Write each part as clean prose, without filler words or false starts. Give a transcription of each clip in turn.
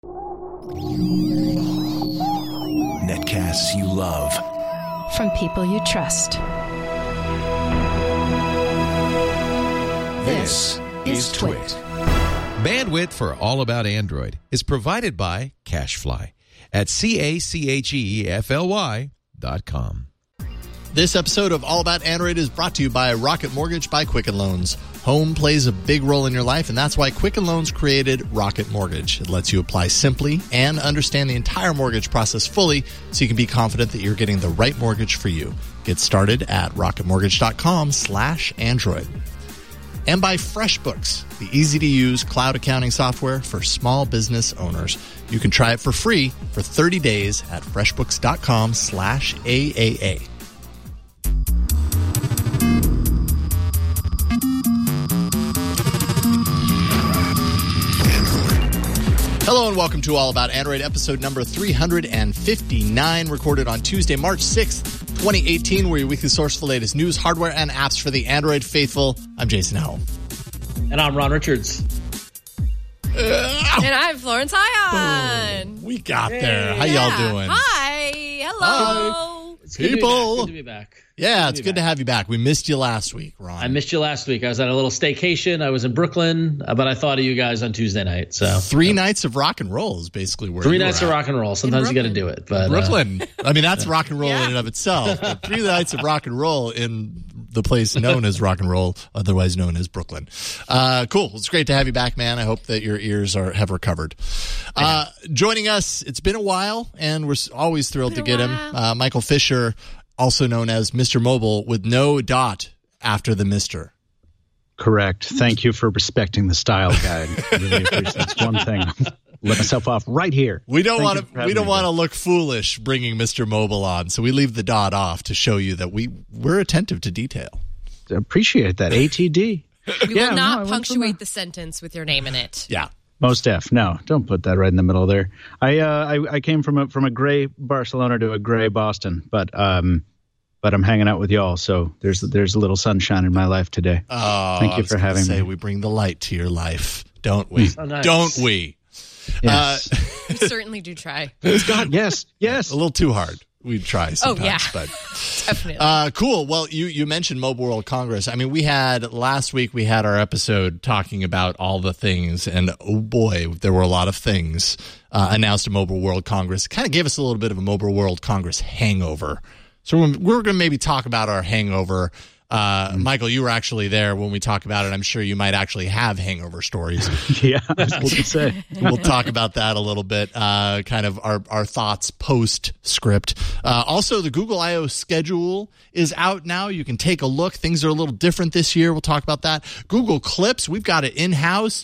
Netcasts you love. From people you trust. This is Twit. Bandwidth for All About Android is provided by CacheFly at CacheFly.com. This episode of All About Android is brought to you by Rocket Mortgage by Quicken Loans. Home plays a big role in your life, and that's why Quicken Loans created Rocket Mortgage. It lets you apply simply and understand the entire mortgage process fully so you can be confident that you're getting the right mortgage for you. Get started at rocketmortgage.com/Android. And by FreshBooks, the easy-to-use cloud accounting software for small business owners. You can try it for free for 30 days at freshbooks.com/AAA. Hello and welcome to All About Android, episode number 359, recorded on Tuesday, March 6th, 2018. We're your weekly source for the latest news, hardware, and apps for the Android faithful. I'm Jason Howell. And I'm Ron Richards. And I'm Florence Ion. We got there. How y'all doing? Hi. Hello. Hi. It's People. Good to be back. Yeah, it's good to have you back. We missed you last week, Ron. I missed you last week. I was at a little staycation. I was in Brooklyn, but I thought of you guys on Tuesday night. So 3 nights of rock and roll is basically where 3 nights of rock and roll. Sometimes you got to do it. But Brooklyn. I mean, that's rock and roll in and of itself. But 3 nights of rock and roll in the place known as rock and roll, otherwise known as Brooklyn. Cool. It's great to have you back, man. I hope that your ears have recovered. Joining us, it's been a while, and we're always thrilled to get him. Michael Fisher, also known as Mr. Mobile, with no dot after the Mr. Correct. Thank you for respecting the style guide. I really appreciate that's one thing. Let myself off right here. We don't want to look foolish bringing Mr. Mobile on, so we leave the dot off to show you that we're attentive to detail. Appreciate that. ATD. We will not punctuate the sentence with your name in it. Yeah. Most F. No, don't put that right in the middle there. I came from a gray Barcelona to a gray Boston, but I'm hanging out with y'all, so there's a little sunshine in my life today. Oh, thank you for having me. We bring the light to your life, don't we? Oh, nice. Don't we? Yes. We certainly do try. Yes. A little too hard. We try sometimes, but Definitely. cool. Well, you mentioned Mobile World Congress. I mean, last week we had our episode talking about all the things, and oh boy, there were a lot of things announced at Mobile World Congress. It kind of gave us a little bit of a Mobile World Congress hangover. So we're going to maybe talk about our hangover. Michael, you were actually there when we talk about it. I'm sure you might actually have hangover stories. Yeah, I was going to say. We'll talk about that a little bit, kind of our thoughts post-script. Also, the Google I.O. schedule is out now. You can take a look. Things are a little different this year. We'll talk about that. Google Clips, we've got it in-house.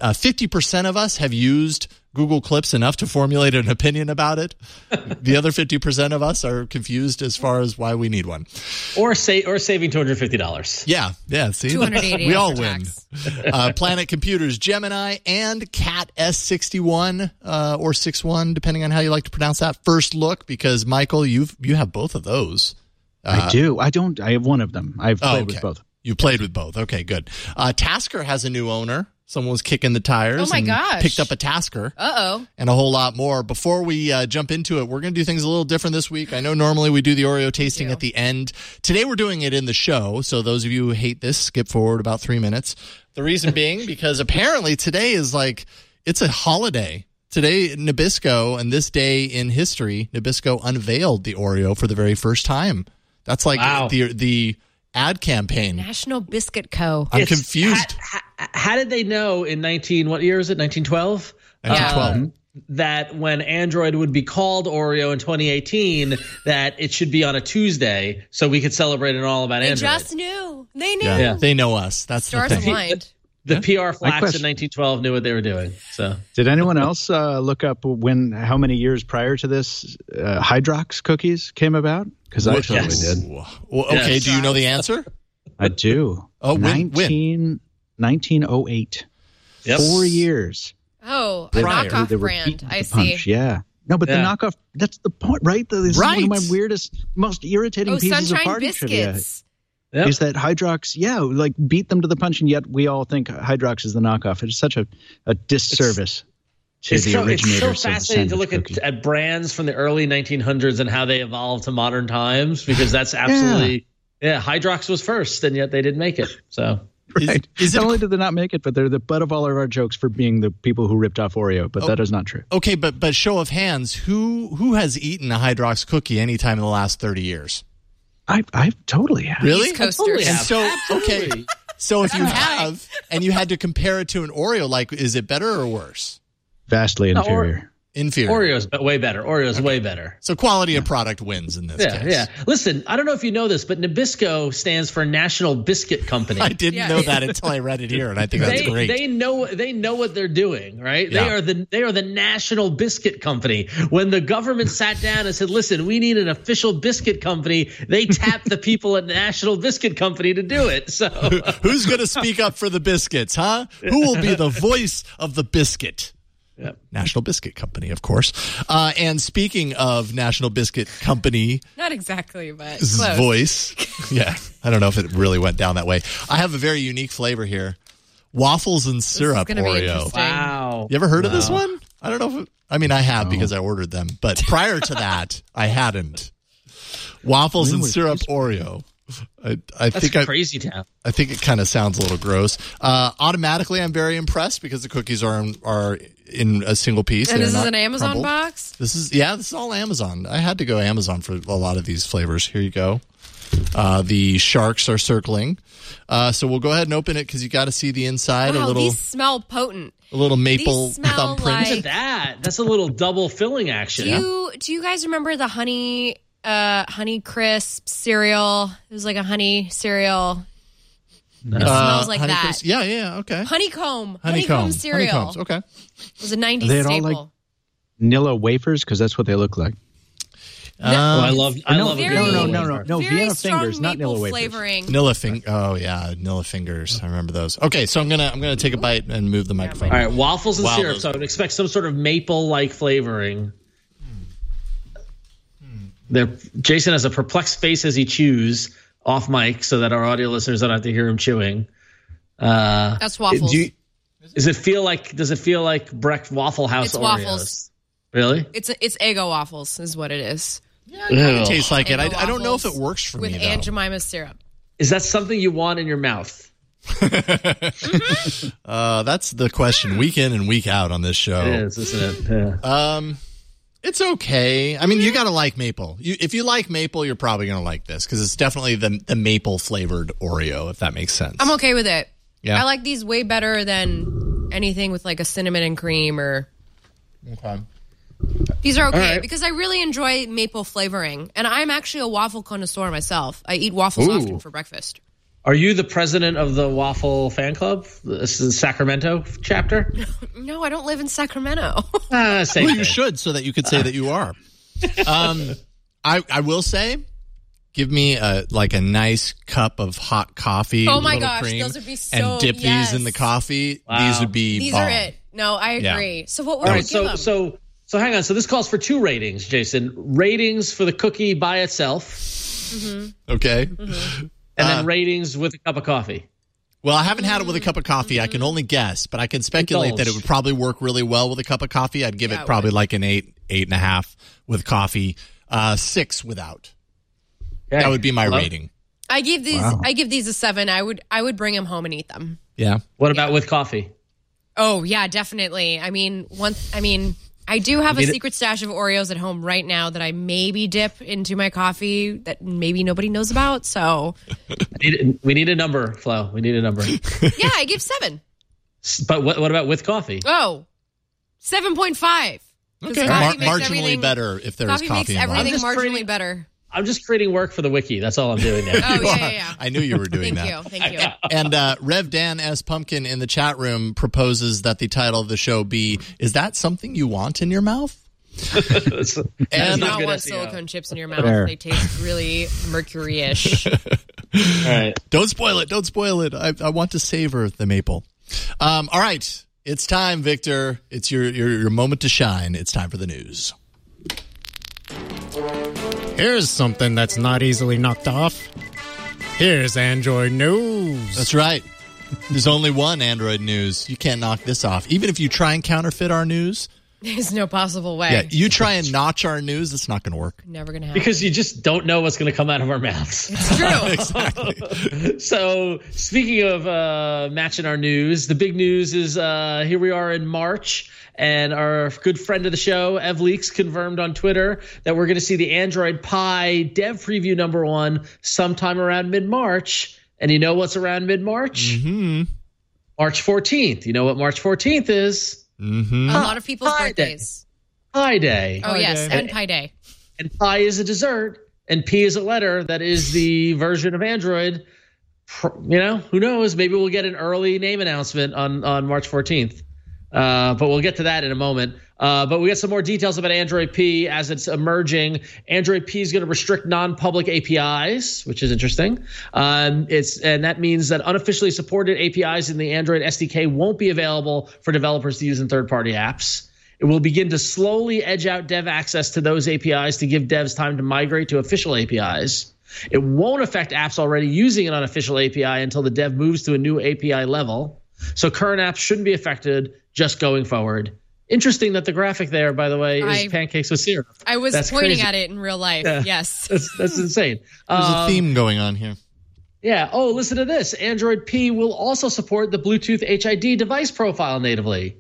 50% of us have used Google Clips enough to formulate an opinion about it. The other 50% of us are confused as far as why we need one. Or saving $250. Yeah. See, $280 we all win. Planet Computers Gemini and Cat S61 or 61, depending on how you like to pronounce that. First look, because Michael, you have both of those. I do. I don't. I have one of them. I've played with both. You played with both. Okay, good. Tasker has a new owner. Someone was kicking the tires. Oh my gosh. Picked up a Tasker. Uh-oh. And a whole lot more. Before we jump into it, we're going to do things a little different this week. I know normally we do the Oreo tasting at the end. Today we're doing it in the show. So those of you who hate this, skip forward about 3 minutes. The reason being because apparently today is it's a holiday. Today, Nabisco, and this day in history, Nabisco unveiled the Oreo for the very first time. That's the ad campaign. National Biscuit Co. I'm confused. How did they know in what year is it? 1912? 1912. That when Android would be called Oreo in 2018, that it should be on a Tuesday so we could celebrate it all about Android. They just knew. They knew. Yeah. They know us. That's Stars the thing. aligned. The PR flacks in 1912 knew what they were doing. So, did anyone else look up how many years prior to this Hydrox cookies came about? Because I totally did. Well, okay, yes. Do you know the answer? I do. Oh, when? 1908. Yep. 4 years. Oh, a knockoff brand. I see. Punch. Yeah. No, but the knockoff, that's the point, right? This is one of my weirdest, most irritating pieces of party trivia. Yep. Is that Hydrox, beat them to the punch, and yet we all think Hydrox is the knockoff. It's such a disservice. to the originators it's so of the fascinating to sandwich look cookie. at brands from the early 1900s and how they evolved to modern times, because that's absolutely Hydrox was first, and yet they didn't make it. So Right. Is it not only did they not make it, but they're the butt of all of our jokes for being the people who ripped off Oreo. But that is not true. okay? But show of hands, who has eaten a Hydrox cookie anytime in the last 30 years? I totally have. Really? East Coasters. Totally And have. so, Absolutely. okay. So if you have, and you had to compare it to an Oreo, like, is it better or worse? Vastly inferior. Inferior. Oreo's way better. Oreo's way better. So quality of product wins in this case. Yeah. Listen, I don't know if you know this, but Nabisco stands for National Biscuit Company. I didn't know that until I read it here, and I think that's great. They know what they're doing, right? Yeah. They are the National Biscuit Company. When the government sat down and said, "Listen, we need an official biscuit company," they tapped the people at National Biscuit Company to do it. So Who's going to speak up for the biscuits, huh? Who will be the voice of the biscuit? Yep. National Biscuit Company, of course. And speaking of National Biscuit Company, Not exactly, but close. voice. Yeah, I don't know if it really went down that way. I have a very unique flavor here. Waffles and syrup gonna be Oreo. interesting. wow. You ever heard of this one? I don't know if I have because I ordered them. But prior to that, I hadn't. Waffles and syrup Oreo. I That's think crazy town. I think it kind of sounds a little gross. Automatically, I'm very impressed because the cookies are in a single piece. And They're this is not an Amazon crumbled. box? This is all Amazon. I had to go Amazon for a lot of these flavors. Here you go. The sharks are circling. So we'll go ahead and open it because you got to see the inside. Wow, a these smell potent. little maple these smell thumbprint. like- Look at that. That's a little double filling action. Do you guys remember the honey crisp cereal? It was like a honey cereal. It smells like that. Honeycrisp? Yeah, okay. Honeycomb cereal. Honeycombs, okay. It was a 90s They had all, staple. Nilla wafers, because that's what they look like. I love No, a very- good no, wafer. no, no, no. Very Vienna strong fingers, not maple Nilla wafers. flavoring. Nilla fingers. I remember those. Okay, so I'm gonna take a bite and move the microphone. All right, waffles and Wow, syrup. those- So I would expect some sort of maple-like flavoring. Jason has a perplexed face as he chews off mic, so that our audio listeners don't have to hear him chewing. That's waffles. Does it feel like Waffle House It's Oreos? waffles. Really? It's Eggo waffles is what it is. It tastes like it. Eggo I don't know if it waffles works for with me, Aunt though. Jemima's syrup. Is that something you want in your mouth? That's the question week in and week out on this show. It is, isn't it? Yeah. It's okay. I mean, you got to like maple. If you like maple, you're probably going to like this because it's definitely the maple flavored Oreo, if that makes sense. I'm okay with it. Yeah. I like these way better than anything with like a cinnamon and cream or. Okay. These are okay All right. because I really enjoy maple flavoring, and I'm actually a waffle connoisseur myself. I eat waffles often for breakfast. Are you the president of the Waffle Fan Club? This is the Sacramento chapter? No, I don't live in Sacramento. Same Well, thing. you should so that you could say that you are. I will say, give me a nice cup of hot coffee. Oh with my a little gosh, cream, those would be so- and dip yes. these in the coffee. Wow. These would be These bomb. are it. No, I agree. Yeah. So what would All we right, give them? so hang on. So this calls for 2 ratings, Jason. Ratings for the cookie by itself, Okay. and then ratings with a cup of coffee. Well, I haven't had it with a cup of coffee. I can only guess, but I can speculate Indulge. that it would probably work really well with a cup of coffee. I'd give Yeah, it it probably would. like an 8.5 with coffee, 6 without. Okay. That would be my Hello? rating. I give these a 7. I would bring them home and eat them. Yeah. What about with coffee? Oh yeah, definitely. I do have a secret stash of Oreos at home right now that I maybe dip into my coffee that maybe nobody knows about. So We need a number, Flo. We need a number. yeah, I give 7. But what about with coffee? Oh, 7.5. Okay. Coffee makes Marginally everything- better if there is Coffee makes coffee involved. everything I'm just marginally creating- better. I'm just creating work for the wiki. That's all I'm doing now. Oh yeah. I knew you were doing that. Thank you. And Rev Dan S. Pumpkin in the chat room proposes that the title of the show be, "Is that something you want in your mouth?" That's And You not don't good want SEO. silicone chips in your mouth. Fair. They taste really mercury-ish. All right. Don't spoil it. Don't spoil it. I want to savor the maple. All right. It's time, Victor. It's your moment to shine. It's time for the news. Here's something that's not easily knocked off. Here's Android News. That's right. There's only one Android news. You can't knock this off. Even if you try and counterfeit our news. There's no possible way. Yeah, you try and notch our news, it's not going to work. Never going to happen. Because you just don't know what's going to come out of our mouths. It's true. Exactly. So, speaking of matching our news, the big news is here we are in March, and our good friend of the show, Ev Leaks, confirmed on Twitter that we're going to see the Android Pie dev preview #1 sometime around mid-March. And you know what's around mid-March? Mm-hmm. March 14th. You know what March 14th is? Mm-hmm. A lot of people's Pie birthdays. Pie Day. Oh, yes, and Pie Day. And pie is a dessert, and P is a letter that is the version of Android. You know, who knows? Maybe we'll get an early name announcement on March 14th. But we'll get to that in a moment. But we got some more details about Android P as it's emerging. Android P is going to restrict non-public APIs, which is interesting. And that means that unofficially supported APIs in the Android SDK won't be available for developers to use in third-party apps. It will begin to slowly edge out dev access to those APIs to give devs time to migrate to official APIs. It won't affect apps already using an unofficial API until the dev moves to a new API level. So current apps shouldn't be affected just going forward. Interesting that the graphic there, by the way, is pancakes with syrup. I was That's pointing crazy. at it in real life. Yeah. Yes. That's insane. There's a theme going on here. Yeah. Oh, listen to this. Android P will also support the Bluetooth HID device profile natively.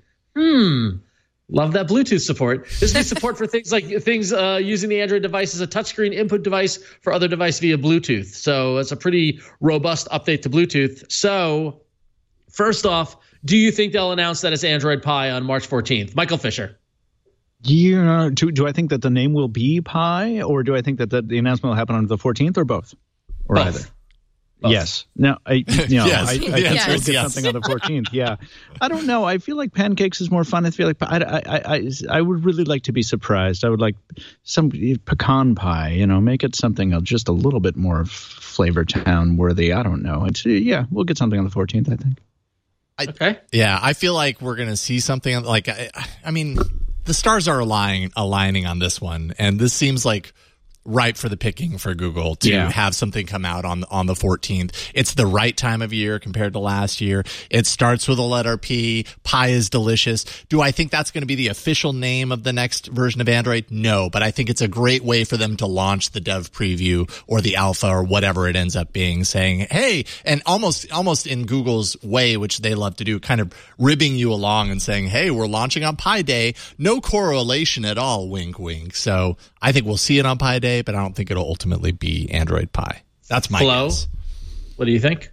Love that Bluetooth support. This will be support for things using the Android device as a touchscreen input device for other device via Bluetooth. So it's a pretty robust update to Bluetooth. So first off, do you think they'll announce that it's Android Pie on March 14th? Michael Fisher. Yeah, do I think that the name will be Pie, or do I think that the announcement will happen on the 14th, or both? Or both. either? Both. Yes. No, I think Yes. we'll get something on the 14th. Yeah. I don't know. I feel like pancakes is more fun. I feel like I would really like to be surprised. I would like some pecan pie, make it something just a little bit more Flavor Town worthy. I don't know. We'll get something on the 14th, I think. Okay. Yeah, I feel like we're going to see something like, I mean, the stars are aligning on this one, and this seems like ripe for the picking for Google to have something come out on the 14th. It's the right time of year compared to last year. It starts with a letter P. Pie is delicious. Do I think that's going to be the official name of the next version of Android? No, but I think it's a great way for them to launch the dev preview or the alpha or whatever it ends up being, saying, hey, and almost in Google's way, which they love to do, kind of ribbing you along and saying, hey, we're launching on Pi Day. No correlation at all, wink, wink. So I think we'll see it on Pi Day, but I don't think it'll ultimately be Android Pie. That's my guess. What do you think?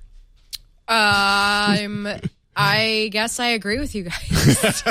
I guess I agree with you guys.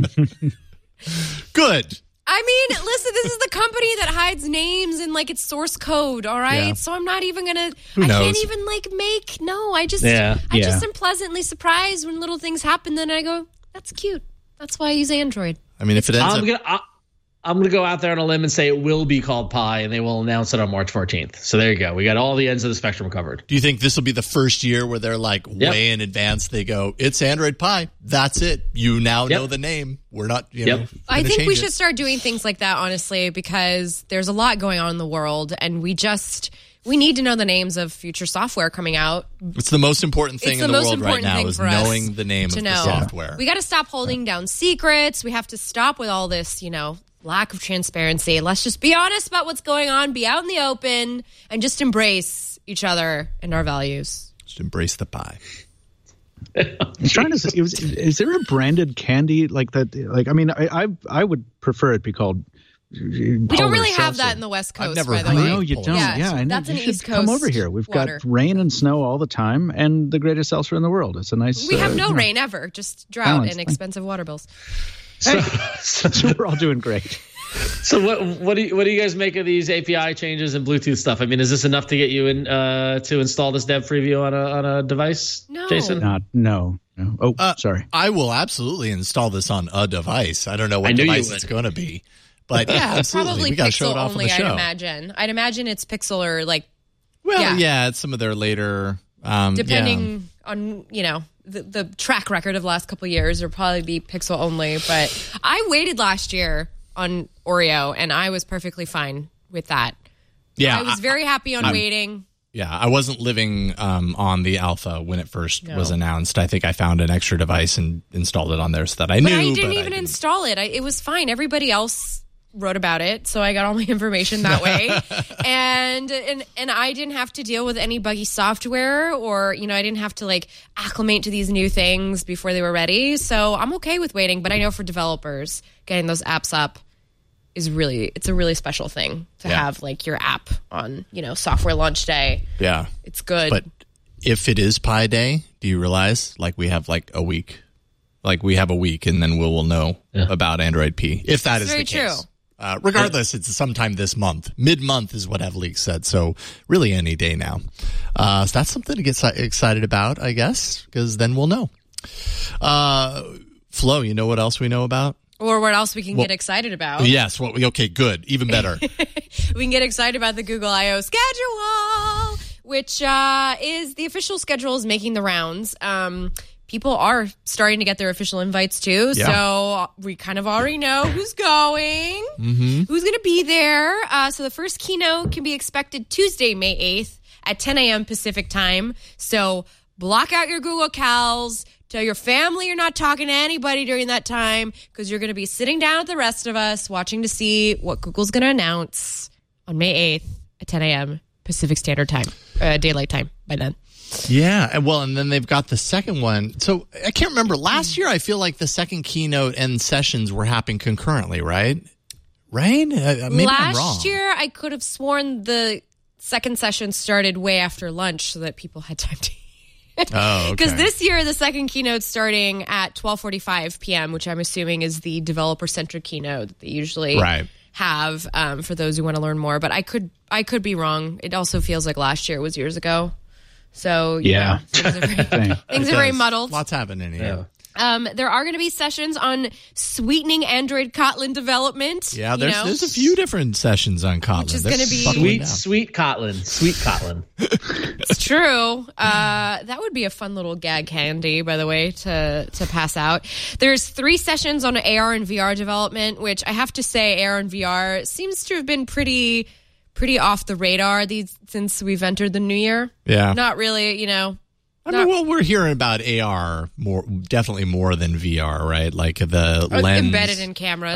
Good. I mean, listen, this is the company that hides names in its source code, all right? Yeah. So I'm not even going to, Who I knows? can't even I just am pleasantly surprised when little things happen. Then I go, that's cute. That's why I use Android. I mean, if it ends I'm going to go out there on a limb and say it will be called Pie, and they will announce it on March 14th. So there you go. We got all the ends of the spectrum covered. Do you think this will be the first year where they're way in advance? They go, it's Android Pie. That's it. You now know the name. We're not, I think we should start doing things like that, honestly, because there's a lot going on in the world, and we need to know the names of future software coming out. It's the most important thing in the world right now is knowing the name of the software. We got to stop holding down secrets. We have to stop with all this, lack of transparency. Let's just be honest about what's going on, be out in the open, and just embrace each other and our values. Just embrace the pie. I'm trying to say, is there a branded candy like that? I mean, I would prefer it be called. We don't really have that in the West Coast, by the way. No, you don't. Yeah, that's an East Coast. Come over here. We've got rain and snow all the time, and the greatest seltzer in the world. It's a nice. We have no rain ever, just drought and expensive water bills. So we're all doing great. So what do you guys make of these API changes and Bluetooth stuff? I mean, is this enough to get you in to install this dev preview on a device, No. Jason? No. Oh, sorry. I will absolutely install this on a device. I don't know what device it's going to be, but yeah, absolutely. Probably we got to Pixel show it off only. on the show. I'd imagine it's Pixel or it's some of their later. Depending on the track record of the last couple of years, it'll probably be Pixel only. But I waited last year on Oreo, and I was perfectly fine with that. Yeah, I was very happy on waiting. Yeah, I wasn't living on the alpha when it first was announced. I think I found an extra device and installed it on there so that I knew. But I didn't even install it. It was fine. Everybody else wrote about it, so I got all my information that way. and I didn't have to deal with any buggy software, or I didn't have to like acclimate to these new things before they were ready. So I'm okay with waiting. But I know for developers, getting those apps up it's a really special thing to have like your app on, software launch day. Yeah. It's good. But if it is Pi Day, do you realize like we have like a week? Like we have a week and then we'll know about Android P. If that is the case. Very true. Regardless, it's sometime this month. Mid-month is what Avleak said. So really any day now. So that's something to get excited about, I guess, because then we'll know. Flo, you know what else we know about? Or what else we can get excited about. Yes. Okay, good. Even better. We can get excited about the Google I.O. schedule, which is the official schedule is making the rounds. People are starting to get their official invites too. Yeah. So we kind of already know who's going, who's going to be there. So the first keynote can be expected Tuesday, May 8th at 10 a.m. Pacific time. So block out your Google Cals. Tell your family you're not talking to anybody during that time because you're going to be sitting down with the rest of us watching to see what Google's going to announce on May 8th at 10 a.m. Pacific Standard Time, daylight time by then. Yeah, well, and then they've got the second one. So I can't remember. Last year, I feel like the second keynote and sessions were happening concurrently, right? Right? Maybe I'm wrong. Last year, I could have sworn the second session started way after lunch so that people had time to eat. Oh, okay. Because this year, the second keynote's starting at 12:45 p.m., which I'm assuming is the developer-centric keynote that they usually have for those who want to learn more. But I could be wrong. It also feels like last year was years ago. So, things are very muddled. Lots happening here. Yeah. There are going to be sessions on sweetening Android Kotlin development. Yeah, there's a few different sessions on Kotlin. Which is going to be sweet Kotlin. Sweet Kotlin. It's true. That would be a fun little gag candy, by the way, to pass out. There's 3 sessions on AR and VR development, which I have to say AR and VR seems to have been pretty off the radar since we've entered the new year. Yeah. Not really, we're hearing about AR definitely more than VR, right? Like the lens embedded in cameras.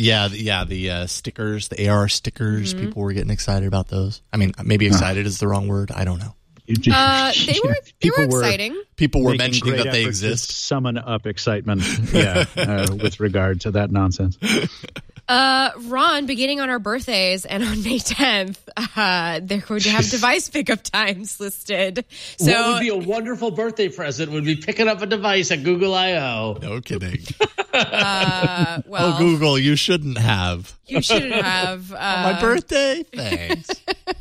The stickers, the AR stickers. Mm-hmm. People were getting excited about those. I mean, maybe excited is the wrong word. I don't know. They were exciting. People were mentioning that they exist. To summon up excitement, with regard to that nonsense. Ron, beginning on our birthdays and on May 10th, they're going to have device pickup times listed. So, what would be a wonderful birthday present would be picking up a device at Google I.O. No kidding. Google, you shouldn't have. You shouldn't have. On my birthday? Thanks.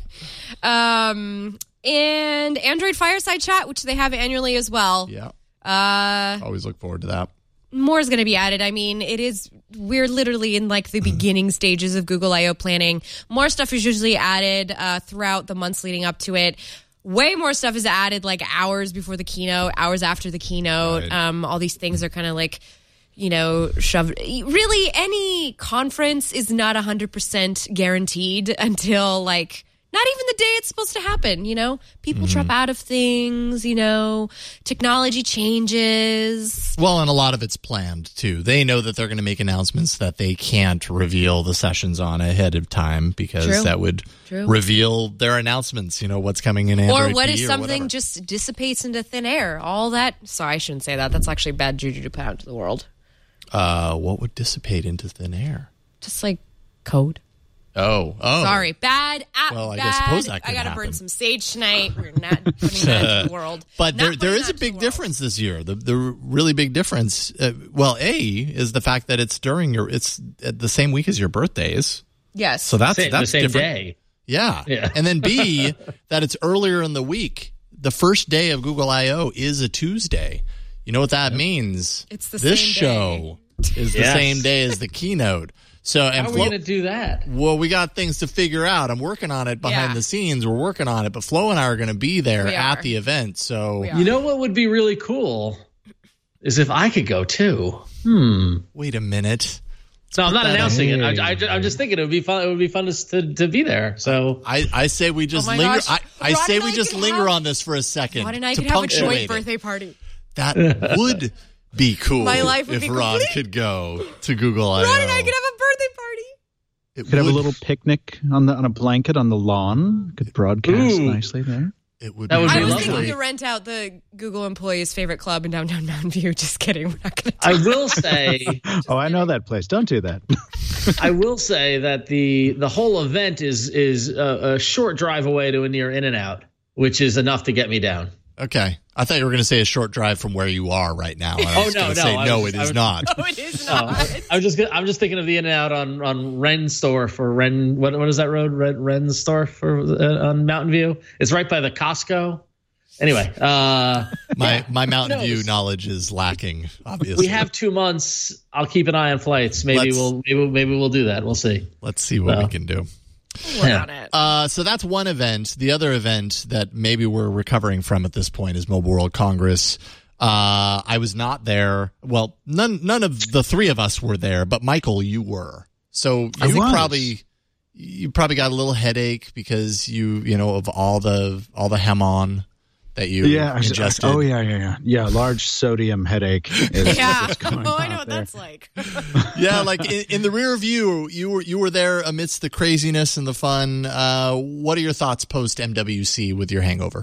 And Android Fireside Chat, which they have annually as well. Yeah. Always look forward to that. More is going to be added. I mean, we're literally in like the beginning stages of Google I.O. planning. More stuff is usually added throughout the months leading up to it. Way more stuff is added like hours before the keynote, hours after the keynote. Right. All these things are kind of like, shoved. Really, any conference is not 100% guaranteed until like not even the day it's supposed to happen, People drop out of things, technology changes. Well, and a lot of it's planned, too. They know that they're going to make announcements that they can't reveal the sessions on ahead of time because that would reveal their announcts, what's coming in Android Or what P if or something whatever. just dissipates into thin air? All that. Sorry, I shouldn't say that. That's actually bad juju to put out to the world. What would dissipate into thin air? Just like code. Oh. Sorry, bad. Well, I suppose that could I gotta happen. burn some sage tonight. We're not putting that into the world. But there is a big difference this year. The really big difference. Is the fact that it's it's the same week as your birthdays. Yes. So that's the same different. day. Yeah. And then B, that it's earlier in the week. The first day of Google I.O. is a Tuesday. You know what that means? It's the this same show is the same day as the keynote. So, and how are we going to do that? Well, we got things to figure out. I'm working on it behind the scenes. We're working on it. But Flo and I are going to be there at the event. So, you know what would be really cool is if I could go too. Wait a minute. No, I'm not announcing it. Hey. I'm just thinking it would be fun. It would be fun to be there. So I say we just Oh my linger. gosh. I Rod say and we I just could linger have- on this for a second. Rod and I to could have a punctuate joint it. birthday party. That would be cool. My life would if be Ron complete. could go to Google I/O. Rod and I could have a birthday party. It Could have a would- little picnic on a blanket on the lawn. Could broadcast Ooh. nicely there. It would. That be would I be was lovely. thinking to rent out the Google employees' favorite club in downtown Mountain View. Just kidding. We're not going to. I will say, Oh, I know that place. Don't do that. I will say that the whole event is a short drive away to a near In-N-Out, which is enough to get me down. Okay. I thought you were going to say a short drive from where you are right now. I was no, gonna no, say, I no, was- it I is was- not. Oh, it is No, not. I'm just thinking of the In-N-Out on Ren store for Ren. What is that road? Ren store for on Mountain View. It's right by the Costco. Anyway, My Mountain Who View knows? knowledge is lacking. Obviously, we have 2 months. I'll keep an eye on flights. Maybe we'll do that. We'll see. Let's see what we Well. can do. Work on it. So that's one event. The other event that maybe we're recovering from at this point is Mobile World Congress. I was not there. Well, none of the three of us were there, but Michael, you were. So I was. you probably got a little headache because you know of all the Hemon that you ingested. Oh yeah. Large sodium headache. Is Yeah. what's going Oh, I on know what there. that's like. Yeah, like in the rear view, you were there amidst the craziness and the fun. What are your thoughts post MWC with your hangover?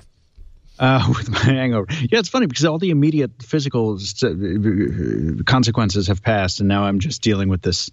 With my hangover. Yeah, it's funny because all the immediate physical consequences have passed, and now I'm just dealing with this,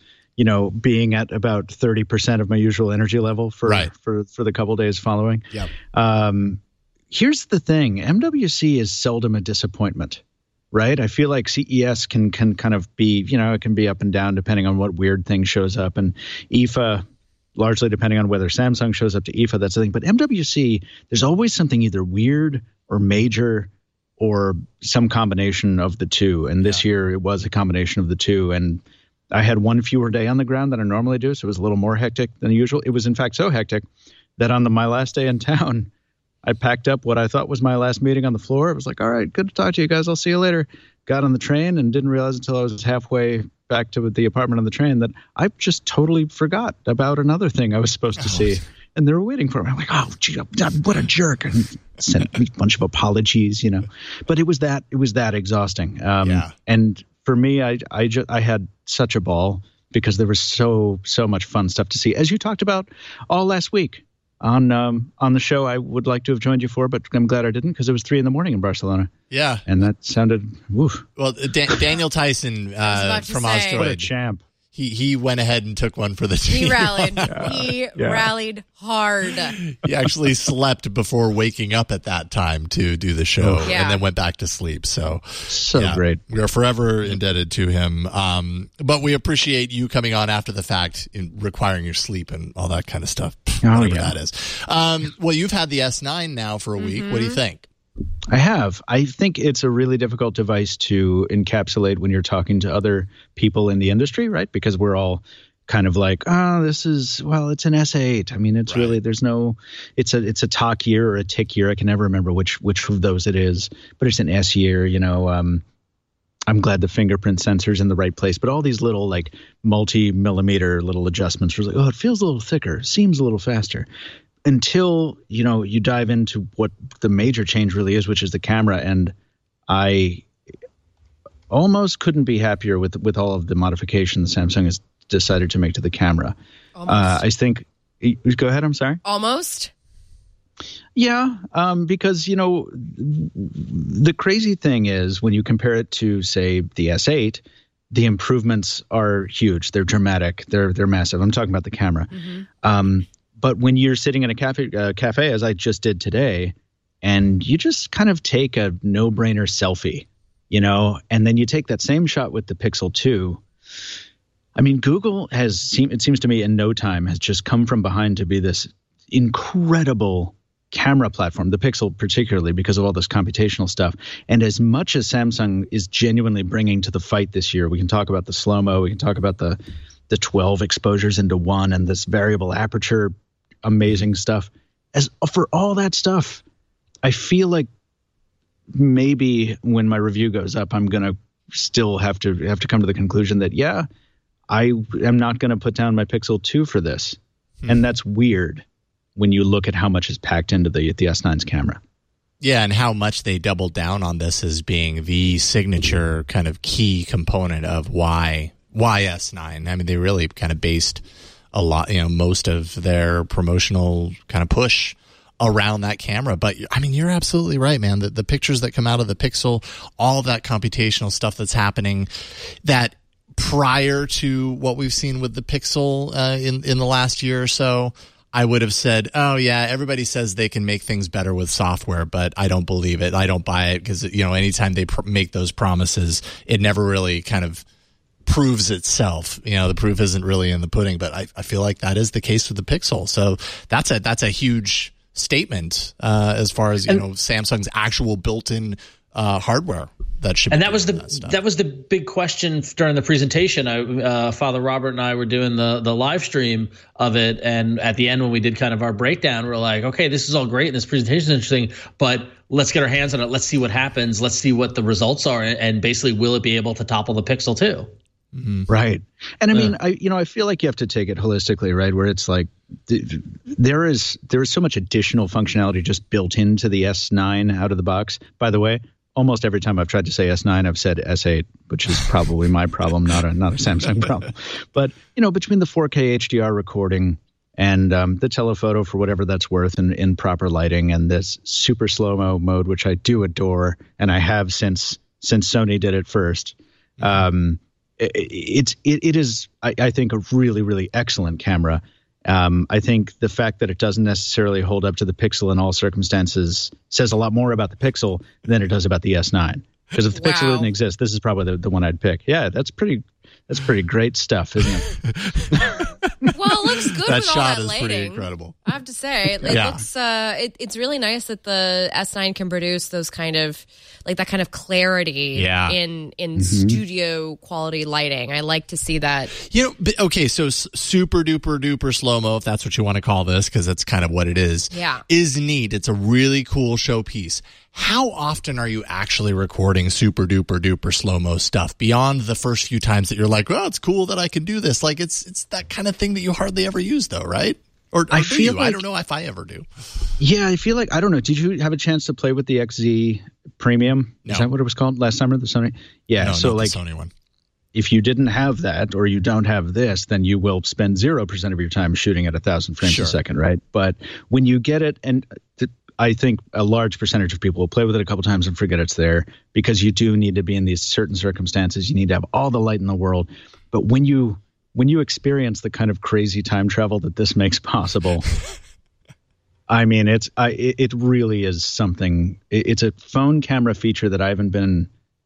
being at about 30% of my usual energy level for the couple days following. Yep. Here's the thing. MWC is seldom a disappointment, right? I feel like CES can kind of be, it can be up and down depending on what weird thing shows up. And IFA, largely depending on whether Samsung shows up to IFA, that's the thing. But MWC, there's always something either weird or major or some combination of the two. And this year it was a combination of the two. And I had one fewer day on the ground than I normally do, so it was a little more hectic than usual. It was, in fact, so hectic that on my last day in town, I packed up what I thought was my last meeting on the floor. It was like, all right, good to talk to you guys. I'll see you later. Got on the train and didn't realize until I was halfway back to the apartment on the train that I just totally forgot about another thing I was supposed to see. And they were waiting for me. I'm like, oh, gee, what a jerk. And sent a bunch of apologies, But it was that exhausting. And for me, I had such a ball because there was so much fun stuff to see. As you talked about all last week. On the show I would like to have joined you for, but I'm glad I didn't because it was 3 a.m. in Barcelona. Yeah. And that sounded, woof. Well, Daniel Tyson from What a Ostroid, champ. he went ahead and took one for the team. He rallied. He rallied hard. He actually slept before waking up at that time to do the show and then went back to sleep. So great. We are forever indebted to him. But we appreciate you coming on after the fact in requiring your sleep and all that kind of stuff. Whatever that is. Well, you've had the S9 now for a week. What do you think? I have. I think it's a really difficult device to encapsulate when you're talking to other people in the industry, right? Because we're all kind of like, it's an S8. I mean, it's really, it's a talk year or a tick year. I can never remember which of those it is, but it's an S year, I'm glad the fingerprint sensor's in the right place, but all these little like multi-millimeter little adjustments were like, it feels a little thicker, seems a little faster. Until, you dive into what the major change really is, which is the camera. And I almost couldn't be happier with all of the modifications Samsung has decided to make to the camera. I think, go ahead, I'm sorry. Almost? Yeah, because, the crazy thing is when you compare it to, say, the S8, the improvements are huge. They're dramatic. They're massive. I'm talking about the camera. But when you're sitting in a cafe, as I just did today, and you just kind of take a no-brainer selfie, and then you take that same shot with the Pixel 2. I mean, Google it seems to me in no time, has just come from behind to be this incredible camera platform, the Pixel particularly because of all this computational stuff. And as much as Samsung is genuinely bringing to the fight this year, we can talk about the slow-mo, we can talk about the 12 exposures into one and this variable aperture amazing stuff. As for all that stuff, I feel like maybe when my review goes up, I'm going to still have to come to the conclusion that, I am not going to put down my Pixel 2 for this. And that's weird when you look at how much is packed into the S9's camera. Yeah, and how much they doubled down on this as being the signature kind of key component of why S9. I mean, they really kind of based a lot, most of their promotional kind of push around that camera. But I mean, you're absolutely right, man. The pictures that come out of the Pixel, all of that computational stuff that's happening, that prior to what we've seen with the Pixel in the last year or so, I would have said, oh, yeah, everybody says they can make things better with software, but I don't believe it. I don't buy it because, anytime they make those promises, it never really kind of proves itself. The proof isn't really in the pudding, but I feel like that is the case with the Pixel. So that's a huge statement as far as, Samsung's actual built-in hardware. And that was the big question during the presentation. Father Robert and I were doing the live stream of it, and at the end when we did kind of our breakdown, we're like, okay, this is all great and this presentation is interesting, but let's get our hands on it. Let's see what happens. Let's see what the results are, and basically, will it be able to topple the Pixel 2? Mm-hmm. Right. And I mean, I feel like you have to take it holistically, right? Where it's like there is so much additional functionality just built into the S9 out of the box. By the way, almost every time I've tried to say S9, I've said S8, which is probably my problem, not a Samsung problem. But, between the 4K HDR recording and the telephoto for whatever that's worth in proper lighting, and this super slow-mo mode, which I do adore, and I have since Sony did it first. It is, I think, a really, really excellent camera. I think the fact that it doesn't necessarily hold up to the Pixel in all circumstances says a lot more about the Pixel than it does about the S9. Because if the Pixel didn't exist, this is probably the one I'd pick. Yeah, that's pretty great stuff, isn't it? Well, it looks good that with all shot that is lighting. pretty incredible. I have to say, it looks. It's really nice that the S9 can produce those kind of that kind of clarity in studio quality lighting. I like to see that. Okay, so super duper duper slow mo, if that's what you want to call this, because that's kind of what it is. Yeah, is neat. It's a really cool showpiece. How often are you actually recording super duper duper slow mo stuff beyond the first few times that you're like, well, it's cool that I can do this? Like it's that kind of thing that you hardly ever use, though, right? Or I feel like, I don't know if I ever do. Yeah, I feel like, I don't know. Did you have a chance to play with the XZ Premium? No. Is that what it was called last summer? The Sony? Yeah. No, so not the Sony one. If you didn't have that, or you don't have this, then you will spend 0% of your time shooting at 1,000 frames a second, right? But when you get it, and I think a large percentage of people will play with it a couple times and forget it's there, because you do need to be in these certain circumstances. You need to have all the light in the world. But when you experience the kind of crazy time travel that this makes possible, I mean, it really is something. It's a phone camera feature that I haven't been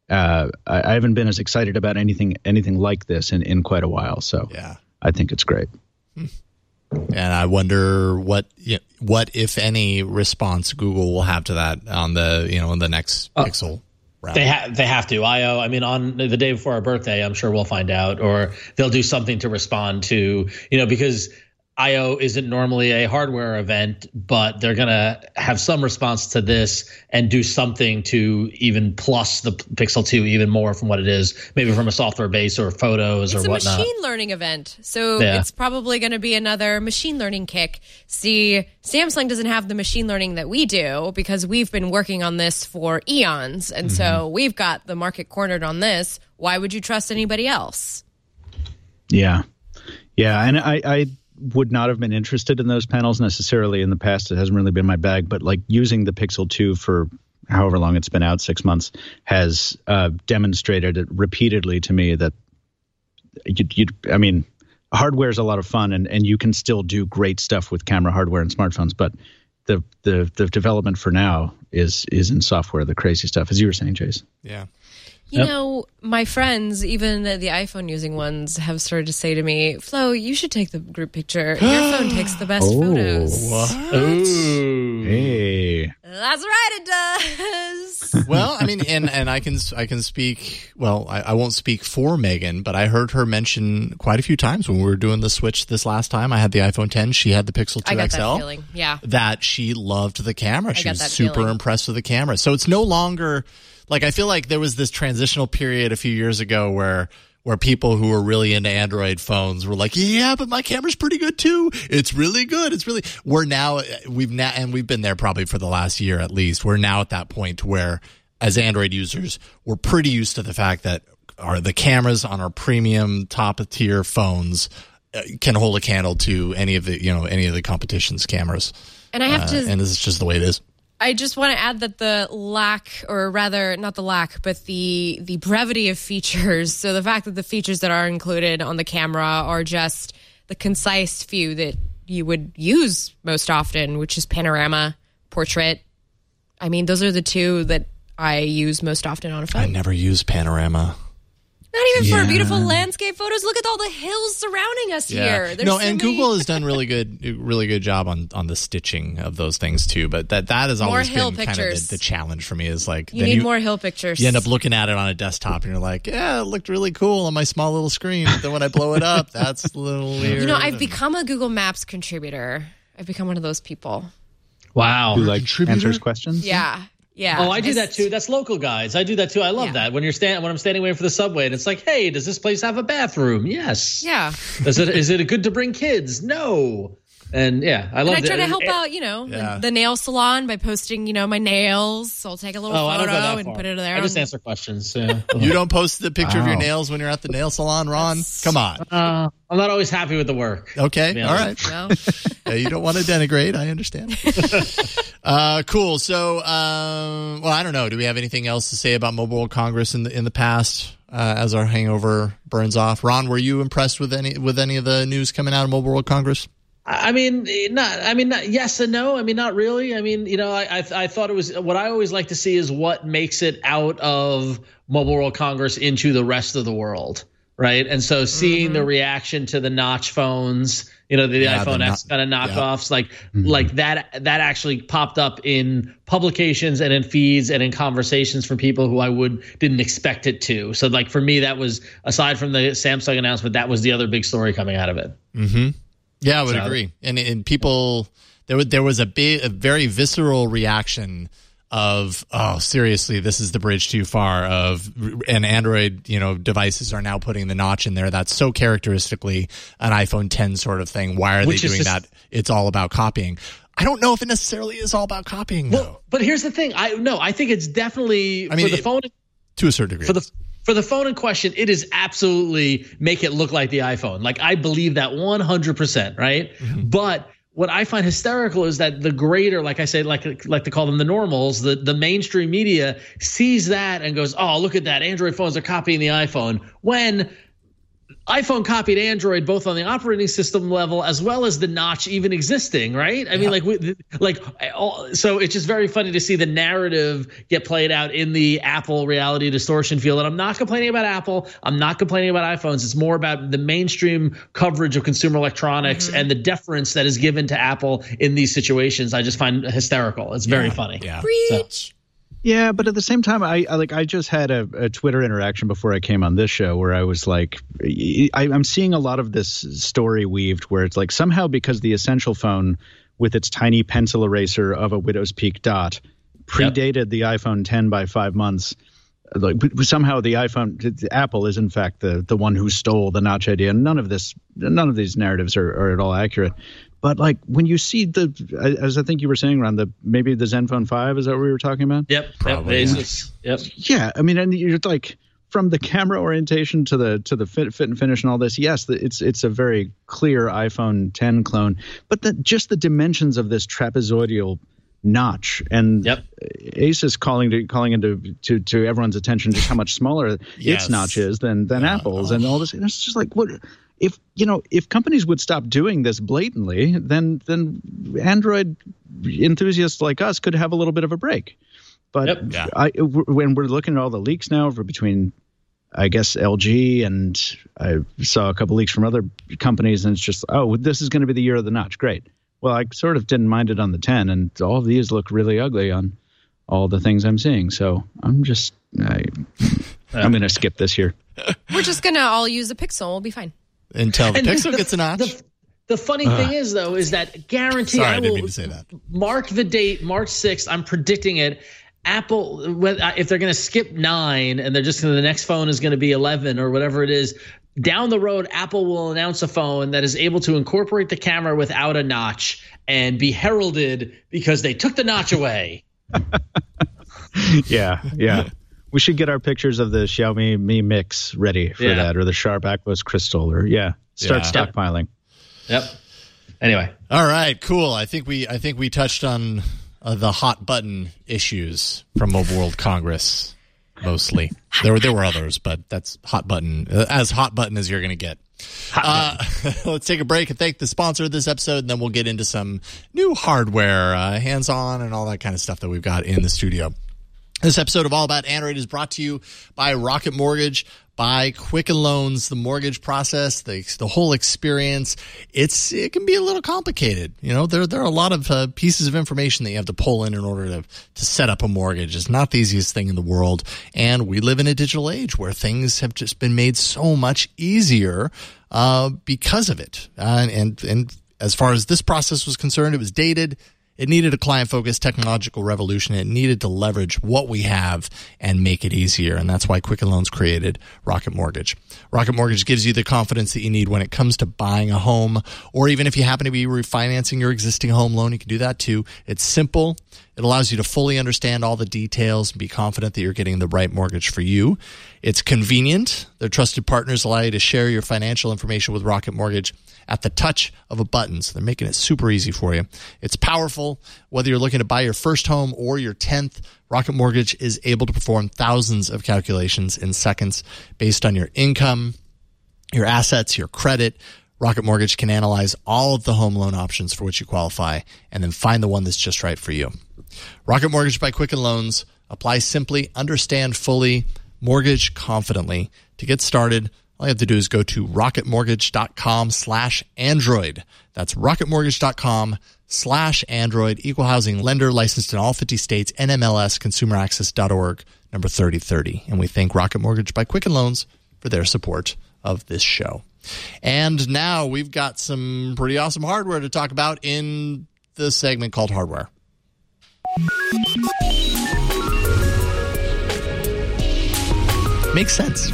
as excited about anything like this in quite a while. So yeah, I think it's great. And I wonder what if any response Google will have to that on the in the next Pixel. They have to. I mean, on the day before our birthday, I'm sure we'll find out, or they'll do something to respond to, because I/O isn't normally a hardware event, but they're going to have some response to this and do something to even plus the Pixel 2 even more from what it is, maybe from a software base or photos or whatnot. It's a machine learning event, so it's probably going to be another machine learning kick. See, Samsung doesn't have the machine learning that we do because we've been working on this for eons, and so we've got the market cornered on this. Why would you trust anybody else? Yeah, and I would not have been interested in those panels necessarily in the past. It hasn't really been my bag, but like using the Pixel 2 for however long it's been out, 6 months, has demonstrated it repeatedly to me that I mean, hardware is a lot of fun, and you can still do great stuff with camera hardware and smartphones, but the development for now is in software, the crazy stuff, as you were saying, Chase. Yeah. You know, my friends, even the iPhone using ones, have started to say to me, Flo, you should take the group picture. Your phone takes the best photos. What? Ooh. Hey. That's right, it does. Well, I mean, and I can speak, well, I won't speak for Megan, but I heard her mention quite a few times when we were doing the switch this last time. I had the iPhone 10. She had the Pixel 2 I got XL. That feeling. Yeah. That she loved the camera. She was super feeling. impressed with the camera. So it's no longer... Like, I feel like there was this transitional period a few years ago where where people who were really into Android phones were like, yeah, but my camera's pretty good too. It's really good. We've been there probably for the last year at least. We're now at that point where as Android users, we're pretty used to the fact that the cameras on our premium top tier phones can hold a candle to any of the competition's cameras. And I have to, and this is just the way it is. I just want to add that the lack, or rather not the lack, but the brevity of features. So the fact that the features that are included on the camera are just the concise few that you would use most often, which is panorama, portrait. I mean, those are the two that I use most often on a phone. I never use panorama. Not even for beautiful landscape photos. Look at all the hills surrounding us here. There's so many. Google has done really good job on the stitching of those things too. But that has always been kind of the challenge for me. Is like you need more hill pictures. You end up looking at it on a desktop and you're like, yeah, it looked really cool on my small little screen. But then when I blow it up, that's a little weird. You know, I've become a Google Maps contributor. I've become one of those people. Wow. Who answers questions? Yeah. Yeah. Oh, I do that too. That's local guys. I do that too. I love that. When I'm standing waiting for the subway and it's like, hey, does this place have a bathroom? Yes. Yeah. Is it good to bring kids? No. And I love it. I try to help out, the nail salon by posting, my nails. So I'll take a little photo and put it there. I just answer questions. Yeah. You don't post the picture of your nails when you're at the nail salon, Ron? Come on. I'm not always happy with the work. Okay. All right. No. You don't want to denigrate. I understand. Cool. So, I don't know. Do we have anything else to say about Mobile World Congress in the past as our hangover burns off? Ron, were you impressed with any of the news coming out of Mobile World Congress? Yes and no. Not really. I thought it was what I always like to see is what makes it out of Mobile World Congress into the rest of the world, right? And so seeing the reaction to the notch phones, the iPhone X kind of knockoffs, like that actually popped up in publications and in feeds and in conversations from people who didn't expect it to. So like for me, that was, aside from the Samsung announcement, that was the other big story coming out of it. Mm-hmm. Yeah, I would agree. And people, there was a very visceral reaction of, oh, seriously, this is the bridge too far and Android, devices are now putting the notch in there. That's so characteristically an iPhone 10 sort of thing. Why are they doing that? It's all about copying. I don't know if it necessarily is all about copying, though. But here's the thing. I think it's definitely for the phone to a certain degree. For the phone in question, it is absolutely make it look like the iPhone. Like I believe that 100%, right? Mm-hmm. But what I find hysterical is that the greater, like I say, like to call them the normals, the mainstream media sees that and goes, oh, look at that. Android phones are copying the iPhone. When iPhone copied Android both on the operating system level as well as the notch even existing, right? So it's just very funny to see the narrative get played out in the Apple reality distortion field. And I'm not complaining about Apple. I'm not complaining about iPhones. It's more about the mainstream coverage of consumer electronics and the deference that is given to Apple in these situations. I just find hysterical. It's very funny. Yeah. Preach. Yeah, but at the same time, I just had a Twitter interaction before I came on this show where I was like, I'm seeing a lot of this story weaved where it's like somehow because the Essential phone with its tiny pencil eraser of a widow's peak dot predated the iPhone 10 by 5 months. Like somehow Apple is in fact the one who stole the notch idea. None of these narratives are at all accurate. But like when you see as I think you were saying, Ron, maybe the Zenfone 5, is that what we were talking about? Yep, probably. Yep. Yeah, and you're like from the camera orientation to the fit and finish and all this. Yes, it's a very clear iPhone 10 clone, but just the dimensions of this trapezoidal notch and Asus calling into everyone's attention just how much smaller its notch is than Apple's and all this. And it's just like what. If companies would stop doing this blatantly, then Android enthusiasts like us could have a little bit of a break. But when we're looking at all the leaks now between, I guess, LG and I saw a couple leaks from other companies, and it's just, oh, this is going to be the year of the notch. Great. Well, I sort of didn't mind it on the 10, and all of these look really ugly on all the things I'm seeing. So I'm going to skip this year. We're just going to all use a Pixel. We'll be fine. Until the Pixel gets a notch. The funny thing is, though, is that guarantee I didn't mean to say that. Mark the date, March 6th. I'm predicting it. Apple, if they're going to skip 9 and they're just the next phone is going to be 11 or whatever it is, down the road, Apple will announce a phone that is able to incorporate the camera without a notch and be heralded because they took the notch away. Yeah. We should get our pictures of the Xiaomi Mi Mix ready for that, or the Sharp Aquos Crystal, or start stockpiling. Yep. Anyway. All right, cool. I think we touched on the hot button issues from Mobile World Congress mostly. There were others, but that's hot button, as hot button as you're going to get. Let's take a break and thank the sponsor of this episode, and then we'll get into some new hardware, hands-on, and all that kind of stuff that we've got in the studio. This episode of All About Android is brought to you by Rocket Mortgage, by Quicken Loans. The mortgage process, the whole experience, it can be a little complicated. There are a lot of pieces of information that you have to pull in order to set up a mortgage. It's not the easiest thing in the world, and we live in a digital age where things have just been made so much easier because of it. And as far as this process was concerned, it was dated. It needed a client-focused technological revolution. It needed to leverage what we have and make it easier. And that's why Quicken Loans created Rocket Mortgage. Rocket Mortgage gives you the confidence that you need when it comes to buying a home, or even if you happen to be refinancing your existing home loan, you can do that too. It's simple. It allows you to fully understand all the details and be confident that you're getting the right mortgage for you. It's convenient. Their trusted partners allow you to share your financial information with Rocket Mortgage at the touch of a button. So they're making it super easy for you. It's powerful. Whether you're looking to buy your first home or your 10th, Rocket Mortgage is able to perform thousands of calculations in seconds based on your income, your assets, your credit. Rocket Mortgage can analyze all of the home loan options for which you qualify and then find the one that's just right for you. Rocket Mortgage by Quicken Loans. Apply simply, understand fully, mortgage confidently. To get started, all you have to do is go to rocketmortgage.com/Android. That's rocketmortgage.com/Android. Equal housing lender, licensed in all 50 states, NMLS, consumeraccess.org, number 3030. And we thank Rocket Mortgage by Quicken Loans for their support of this show. And now we've got some pretty awesome hardware to talk about in the segment called Hardware. Makes sense.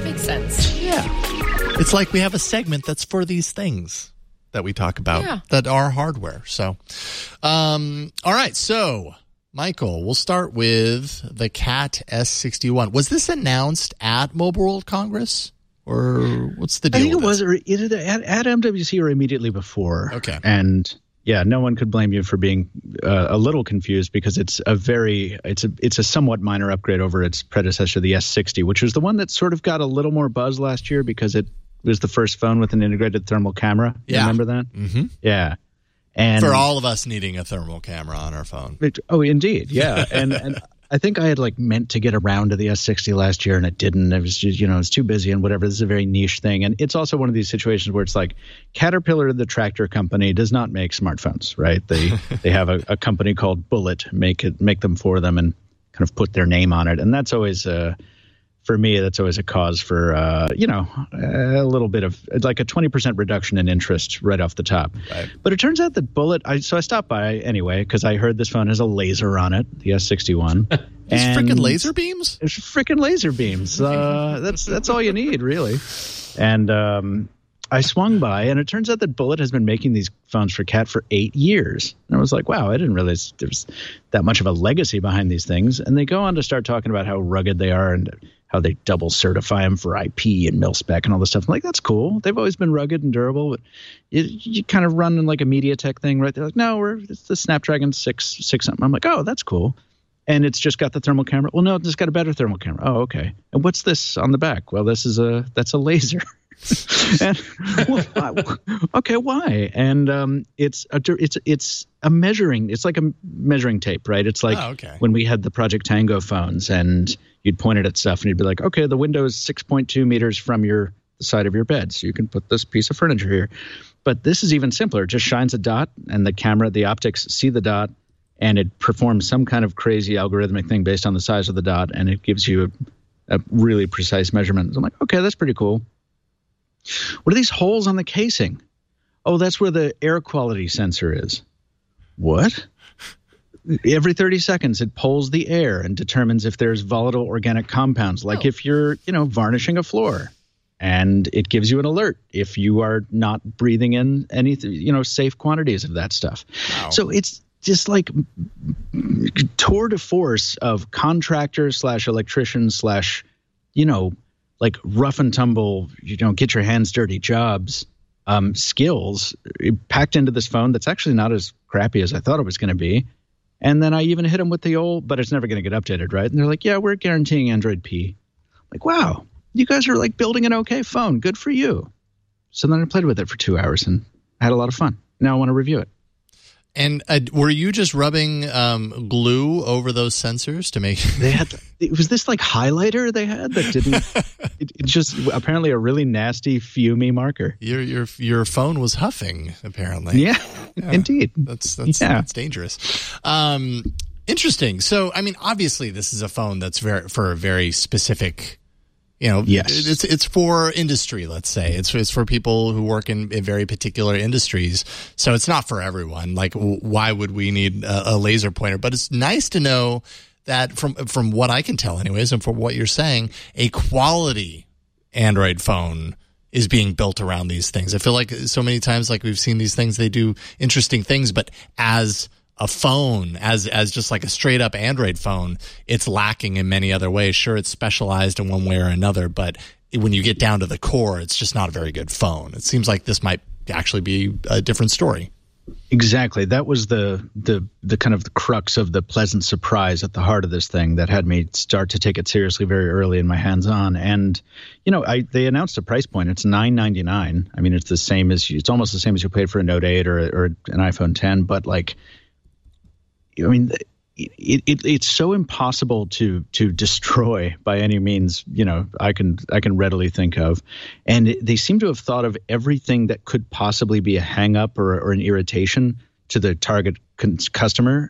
Yeah. It's like we have a segment that's for these things that we talk about that are hardware. So, all right. So, Michael, we'll start with the Cat S61. Was this announced at Mobile World Congress, or what's the deal? I think it was either at MWC or immediately before. Okay. And yeah, no one could blame you for being a little confused, because it's a somewhat minor upgrade over its predecessor, the S60, which was the one that sort of got a little more buzz last year because it was the first phone with an integrated thermal camera. Yeah. Remember that? Mm-hmm. Yeah. And for all of us needing a thermal camera on our phone. Oh, indeed. Yeah. and I think I had meant to get around to the S60 last year, and it didn't. It was just, it's too busy and whatever. This is a very niche thing. And it's also one of these situations where it's like Caterpillar, the tractor company, does not make smartphones, right? They have a company called Bullet make them for them and kind of put their name on it. And that's always for me, that's always a cause for, a little bit of like a 20% reduction in interest right off the top. Right. But it turns out that Bullet, so I stopped by anyway, because I heard this phone has a laser on it, the S61. These freaking laser beams? There's freaking laser beams. That's all you need, really. And I swung by, and it turns out that Bullet has been making these phones for Cat for 8 years. And I was like, wow, I didn't realize there was that much of a legacy behind these things. And they go on to start talking about how rugged they are and how they double certify them for IP and mil-spec and all this stuff. I'm like, that's cool. They've always been rugged and durable. But you kind of run in like a MediaTek thing, right? They're like, no, it's the Snapdragon 6 something. I'm like, oh, that's cool. And it's just got the thermal camera. Well, no, it's got a better thermal camera. Oh, okay. And what's this on the back? Well, that's a laser. And okay, why? And it's a measuring. It's like a measuring tape, right? It's like when we had the Project Tango phones, and you'd point it at stuff, and you'd be like, okay, the window is 6.2 meters from the side of your bed, so you can put this piece of furniture here. But this is even simpler. It just shines a dot, and the optics see the dot, and it performs some kind of crazy algorithmic thing based on the size of the dot, and it gives you a really precise measurement. So I'm like, okay, that's pretty cool. What are these holes on the casing? Oh, that's where the air quality sensor is. What? every 30 seconds, it polls the air and determines if there's volatile organic compounds, like if you're, varnishing a floor. And it gives you an alert if you are not breathing in any, safe quantities of that stuff. Wow. So it's just like tour de force of contractor / electrician / like rough and tumble, get your hands dirty jobs, skills packed into this phone that's actually not as crappy as I thought it was going to be. And then I even hit them with the old, but it's never going to get updated, right? And they're like, yeah, we're guaranteeing Android P. Like, wow. You guys are like building an okay phone. Good for you. So then I played with it for 2 hours and I had a lot of fun. Now I want to review it. And were you just rubbing glue over those sensors to make? It was this like highlighter they had that didn't. it just apparently a really nasty fumey marker. Your phone was huffing apparently. Yeah. Indeed. That's dangerous. Interesting. So I mean, obviously, this is a phone that's for a very specific. Yes. It's for industry, let's say. It's for people who work in very particular industries. So it's not for everyone. Like, why would we need a laser pointer? But it's nice to know that from what I can tell anyways, and from what you're saying, a quality Android phone is being built around these things. I feel like so many times, like we've seen these things, they do interesting things, but as a phone, as just like a straight up Android phone, it's lacking in many other ways. Sure, it's specialized in one way or another, but when you get down to the core, it's just not a very good phone. It seems like this might actually be a different story. Exactly. That was the kind of the crux of the pleasant surprise at the heart of this thing that had me start to take it seriously very early in my hands-on. And they announced a price point. It's $999. I mean, it's almost the same as you paid for a Note 8 or an iPhone 10, but like. I mean, it's so impossible to destroy by any means, I can readily think of. And they seem to have thought of everything that could possibly be a hang up or an irritation to the target customer.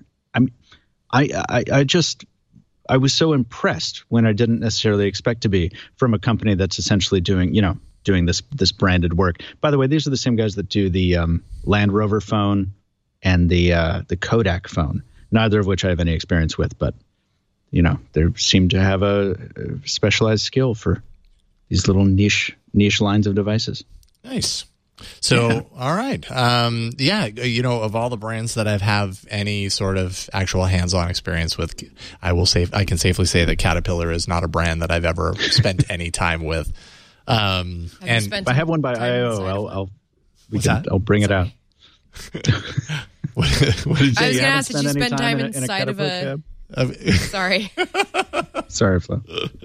I was so impressed when I didn't necessarily expect to be from a company that's essentially doing this branded work. By the way, these are the same guys that do the Land Rover phone and the Kodak phone. Neither of which I have any experience with, but they seem to have a specialized skill for these little niche lines of devices. Nice. So, all right. Of all the brands that I have any sort of actual hands-on experience with, I can safely say that Caterpillar is not a brand that I've ever spent any time with. And if I have one by IO, I'll bring it out. What did you I was going to ask, did you spend time inside of a... Sorry. Sorry, Flo.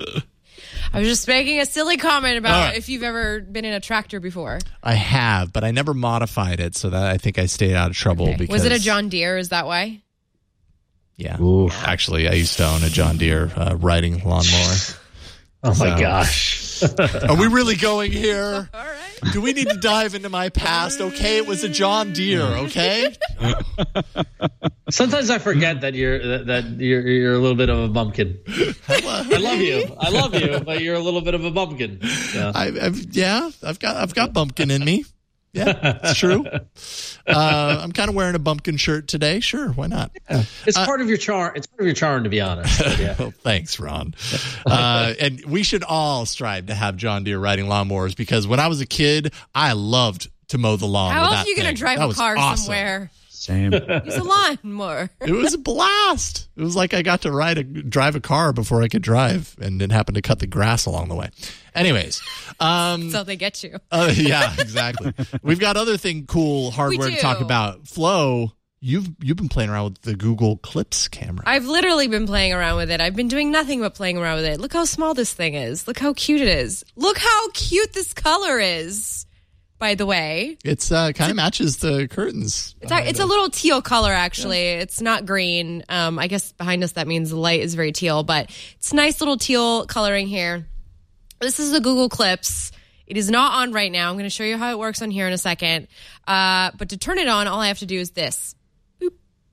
I was just making a silly comment about if you've ever been in a tractor before. I have, but I never modified it, so that I think I stayed out of trouble. Okay. Because was it a John Deere? Is that why? Yeah. Ooh. Actually, I used to own a John Deere riding lawnmower. Oh, my gosh. Are we really going here? All right. Do we need to dive into my past? Okay, it was a John Deere, okay? Sometimes I forget that you're a little bit of a bumpkin. I love you, but you're a little bit of a bumpkin. Yeah. I've got bumpkin in me. Yeah, it's true. I'm kind of wearing a bumpkin shirt today. Sure, why not? Yeah. It's part of your charm. It's part of your charm, to be honest. Yeah. Well, thanks, Ron. And we should all strive to have John Deere riding lawnmowers, because when I was a kid, I loved to mow the lawn. How else are you going to drive a car somewhere? Same. Use a lawnmower. It was a blast. It was like I got to drive a car before I could drive, and then happened to cut the grass along the way. Anyways. So they get you. Yeah, exactly. We've got other cool hardware to talk about. Flo, you've been playing around with the Google Clips camera. I've literally been playing around with it. I've been doing nothing but playing around with it. Look how small this thing is. Look how cute it is. Look how cute this color is. By the way, it's kind of matches the curtains. It's a little teal color, actually. Yeah. It's not green. I guess behind us that means the light is very teal, but it's nice little teal coloring here. This is the Google Clips. It is not on right now. I'm going to show you how it works on here in a second. But to turn it on, all I have to do is this. Boop.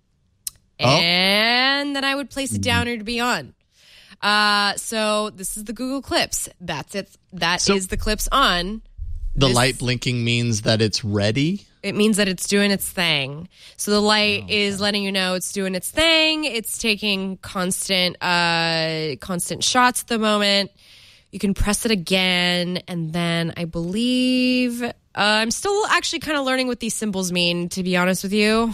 And then I would place it down here to be on. So this is the Google Clips. That's it. That is the Clips on. The light blinking means that it's ready? It means that it's doing its thing. So the light is letting you know it's doing its thing. It's taking constant shots at the moment. You can press it again, and then I believe I'm still actually kind of learning what these symbols mean, to be honest with you.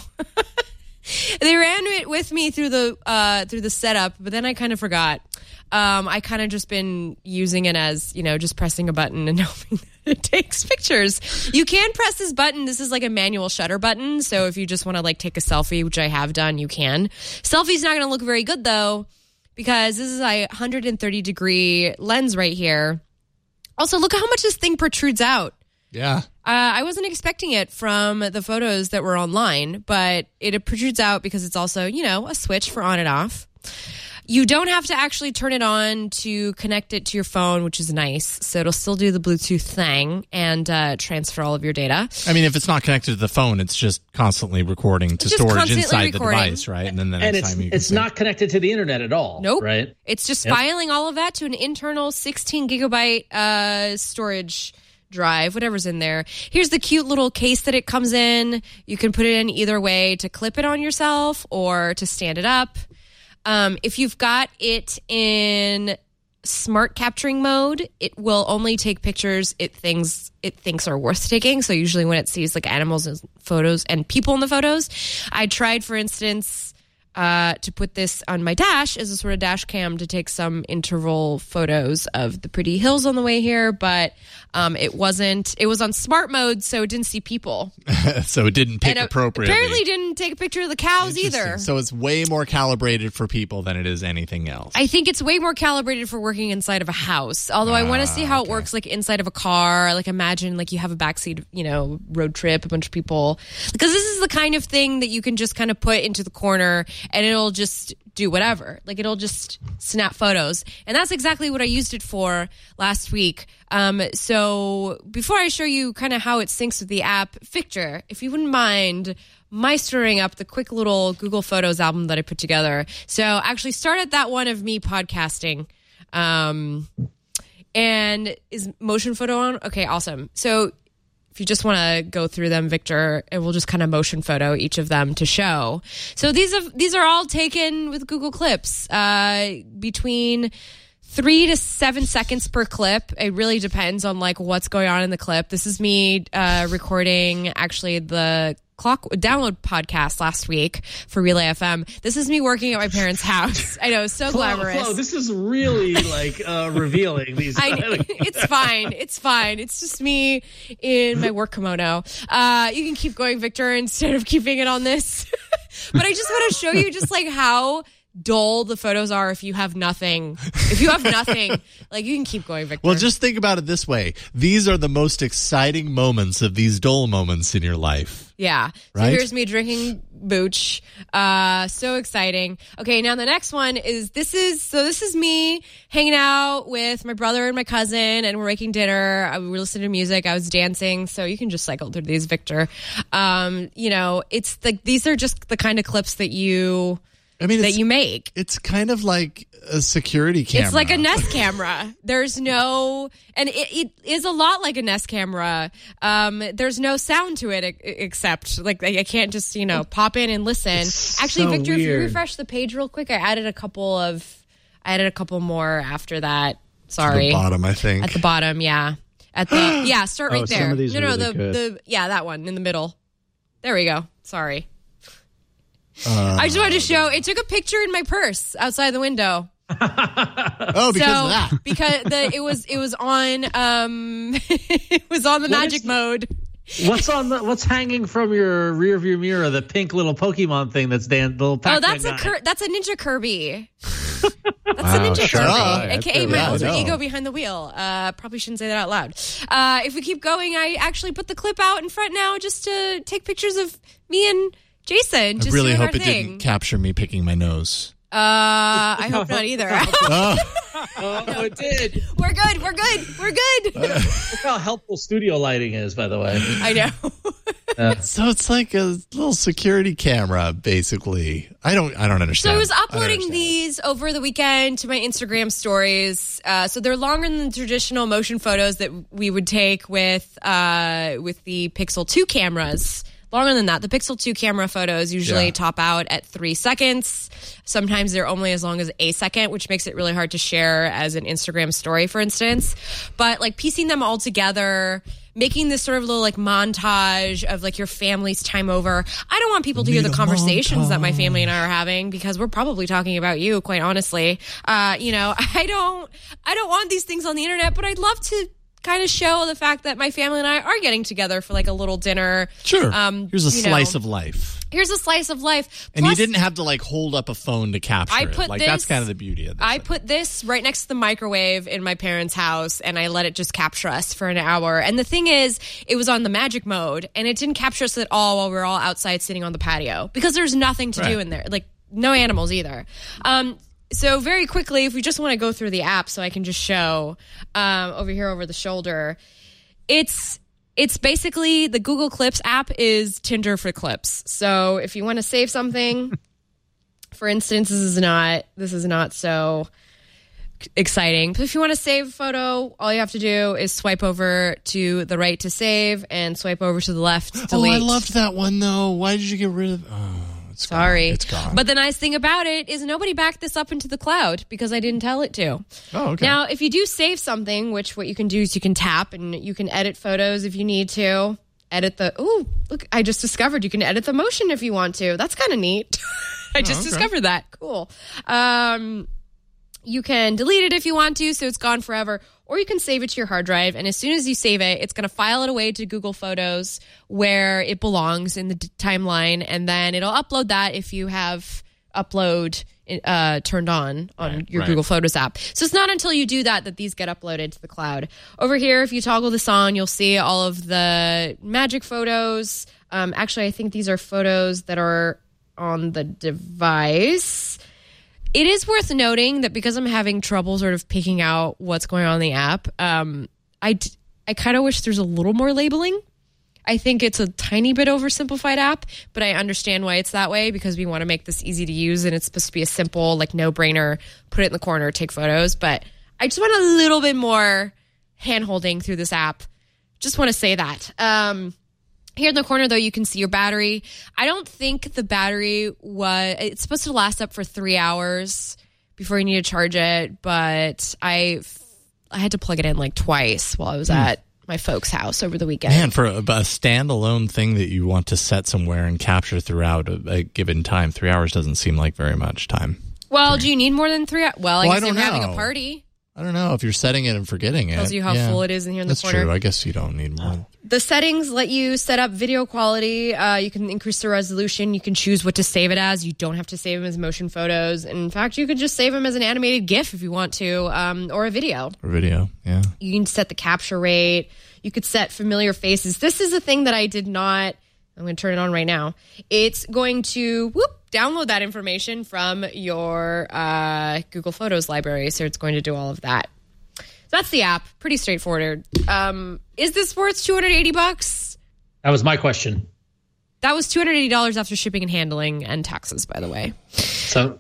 They ran it with me through the setup, but then I kind of forgot. I kind of just been using it as, just pressing a button and hoping that it takes pictures. You can press this button. This is like a manual shutter button. So if you just want to take a selfie, which I have done, you can. Selfie's not going to look very good though, because this is a 130-degree lens right here. Also, look at how much this thing protrudes out. Yeah. I wasn't expecting it from the photos that were online, but it protrudes out because it's also, a switch for on and off. You don't have to actually turn it on to connect it to your phone, which is nice. So it'll still do the Bluetooth thing and transfer all of your data. I mean, if it's not connected to the phone, it's just constantly recording to storage inside the device, right? And then the next time it's not connected to the internet at all. Nope. Right? It's just filing all of that to an internal 16 gigabyte storage drive, whatever's in there. Here's the cute little case that it comes in. You can put it in either way to clip it on yourself or to stand it up. If you've got it in smart capturing mode, it will only take pictures it thinks are worth taking. So usually when it sees animals and photos and people in the photos, I tried, for instance, to put this on my dash as a sort of dash cam to take some interval photos of the pretty hills on the way here, but it was on smart mode, so it didn't see people. So it didn't pick appropriately. Apparently didn't take a picture of the cows either. So it's way more calibrated for people than it is anything else. I think it's way more calibrated for working inside of a house. Although I want to see how it works inside of a car. Imagine you have a backseat, road trip, a bunch of people. Because this is the kind of thing that you can just kind of put into the corner and it'll just do whatever. It'll just snap photos. And that's exactly what I used it for last week. So before I show you kind of how it syncs with the app, Victor, if you wouldn't mind maestering up the quick little Google Photos album that I put together. So actually started that one of me podcasting. And is motion photo on? Okay, awesome. So if you just want to go through them, Victor, and we'll just kind of motion photo each of them to show. So these are all taken with Google Clips, between 3 to 7 seconds per clip. It really depends on what's going on in the clip. This is me recording actually the download podcast last week for Relay FM. This is me working at my parents' house. I know, so glamorous. Flo, this is really revealing these. It's fine. It's fine. It's just me in my work kimono. You can keep going, Victor, instead of keeping it on this. But I just want to show you just how dull the photos are if you have nothing. If you have nothing, you can keep going, Victor. Well, just think about it this way. These are the most exciting moments of these dull moments in your life. Yeah. So right? Here's me drinking booch. So exciting. Okay, now the next one is this is me hanging out with my brother and my cousin, and we're making dinner. We were listening to music. I was dancing. So you can just cycle through these, Victor. It's these are just the kind of clips that you make. It's kind of like a security camera. It's like a Nest camera. There's no, and it is a lot like a Nest camera. There's no sound to it except I can't just pop in and listen. It's actually, so Victor, weird. if you refresh the page real quick, I added a couple more after that. Sorry, at the bottom, I think. At the bottom, yeah. Start right there. Some of these are really good. the that one in the middle. There we go. Sorry. I just wanted to show. It took a picture in my purse outside the window. Oh, because of that. Because it was on it was on the magic mode. What's hanging from your rear view mirror? The pink little Pokemon thing that's the little Pac-Man that's a Ninja Kirby. That's Wow, a Ninja sure. Kirby, That's aka really my alter awesome. ego behind the wheel. Probably shouldn't say that out loud. If we keep going, I actually put the clip out in front now just to take pictures of me and Jason. Just I really doing hope our it thing. didn't capture me picking my nose. I hope not either. Oh, it did. We're good. Look how helpful studio lighting is, by the way. I know. So it's like a little security camera, basically. I don't understand. So I was uploading these over the weekend to my Instagram stories. So they're longer than the traditional motion photos that we would take with the Pixel 2 cameras. Longer than that. The Pixel 2 camera photos usually top out at 3 seconds. Sometimes they're only as long as a second, which makes it really hard to share as an Instagram story, for instance. But like piecing them all together, making this sort of little like montage of like your family's time over. I don't want people to hear the conversations that my family and I are having because we're probably talking about you, quite honestly. I don't want these things on the internet, but I'd love to kind of show the fact that my family and I are getting together for like a little dinner. Sure. Here's a slice of life. Here's a slice of life. And you didn't have to like hold up a phone to capture it. Like that's kind of the beauty of this. I put this right next to the microwave in my parents' house and I let it just capture us for an hour. And the thing is, it was on the magic mode and it didn't capture us at all while we were all outside sitting on the patio because there's nothing to do in there. Like no animals either. So very quickly, if we just want to go through the app so I can just show over here over the shoulder, it's basically the Google Clips app is Tinder for clips. So if you want to save something, for instance, this is not so exciting. But if you want to save a photo, all you have to do is swipe over to the right to save and swipe over to the left to delete. Oh, I loved that one though. Why did you get rid of Sorry. It's gone. But the nice thing about it is nobody backed this up into the cloud because I didn't tell it to. Oh, okay. Now, if you do save something, which what you can do is you can tap and you can edit photos if you need to. Look, I just discovered you can edit the motion if you want to. That's kind of neat. I just discovered that. Cool. You can delete it if you want to, so it's gone forever. Or you can save it to your hard drive, and as soon as you save it, it's going to file it away to Google Photos where it belongs in the timeline, and then it'll upload that if you have upload turned on your Google Photos app. So it's not until you do that these get uploaded to the cloud. Over here, if you toggle this on, you'll see all of the magic photos. Actually, I think these are photos that are on the device. It is worth noting that because I'm having trouble sort of picking out what's going on in the app, I kind of wish there's a little more labeling. I think it's a tiny bit oversimplified app, but I understand why it's that way because we want to make this easy to use and it's supposed to be a simple, like no-brainer, put it in the corner, take photos. But I just want a little bit more hand-holding through this app. Just want to say that. Here in the corner, though, you can see your battery. I don't think the battery it's supposed to last up for 3 hours before you need to charge it, but I had to plug it in like twice while I was at my folks' house over the weekend. Man, for a standalone thing that you want to set somewhere and capture throughout a given time, 3 hours doesn't seem like very much time. Well, do you need more than 3 hours? Well, I guess you're having a party. I don't know if you're setting it and forgetting it. Tells you how full it is in here in the corner. That's true. I guess you don't need more. The settings let you set up video quality. You can increase the resolution. You can choose what to save it as. You don't have to save them as motion photos. In fact, you could just save them as an animated GIF if you want to, or a video. Or video, yeah. You can set the capture rate. You could set familiar faces. This is a thing that I did not. I'm going to turn it on right now. It's going to download that information from your Google Photos library. So it's going to do all of that. So that's the app. Pretty straightforward. Is this worth $280? That was my question. That was $280 after shipping and handling and taxes, by the way. So,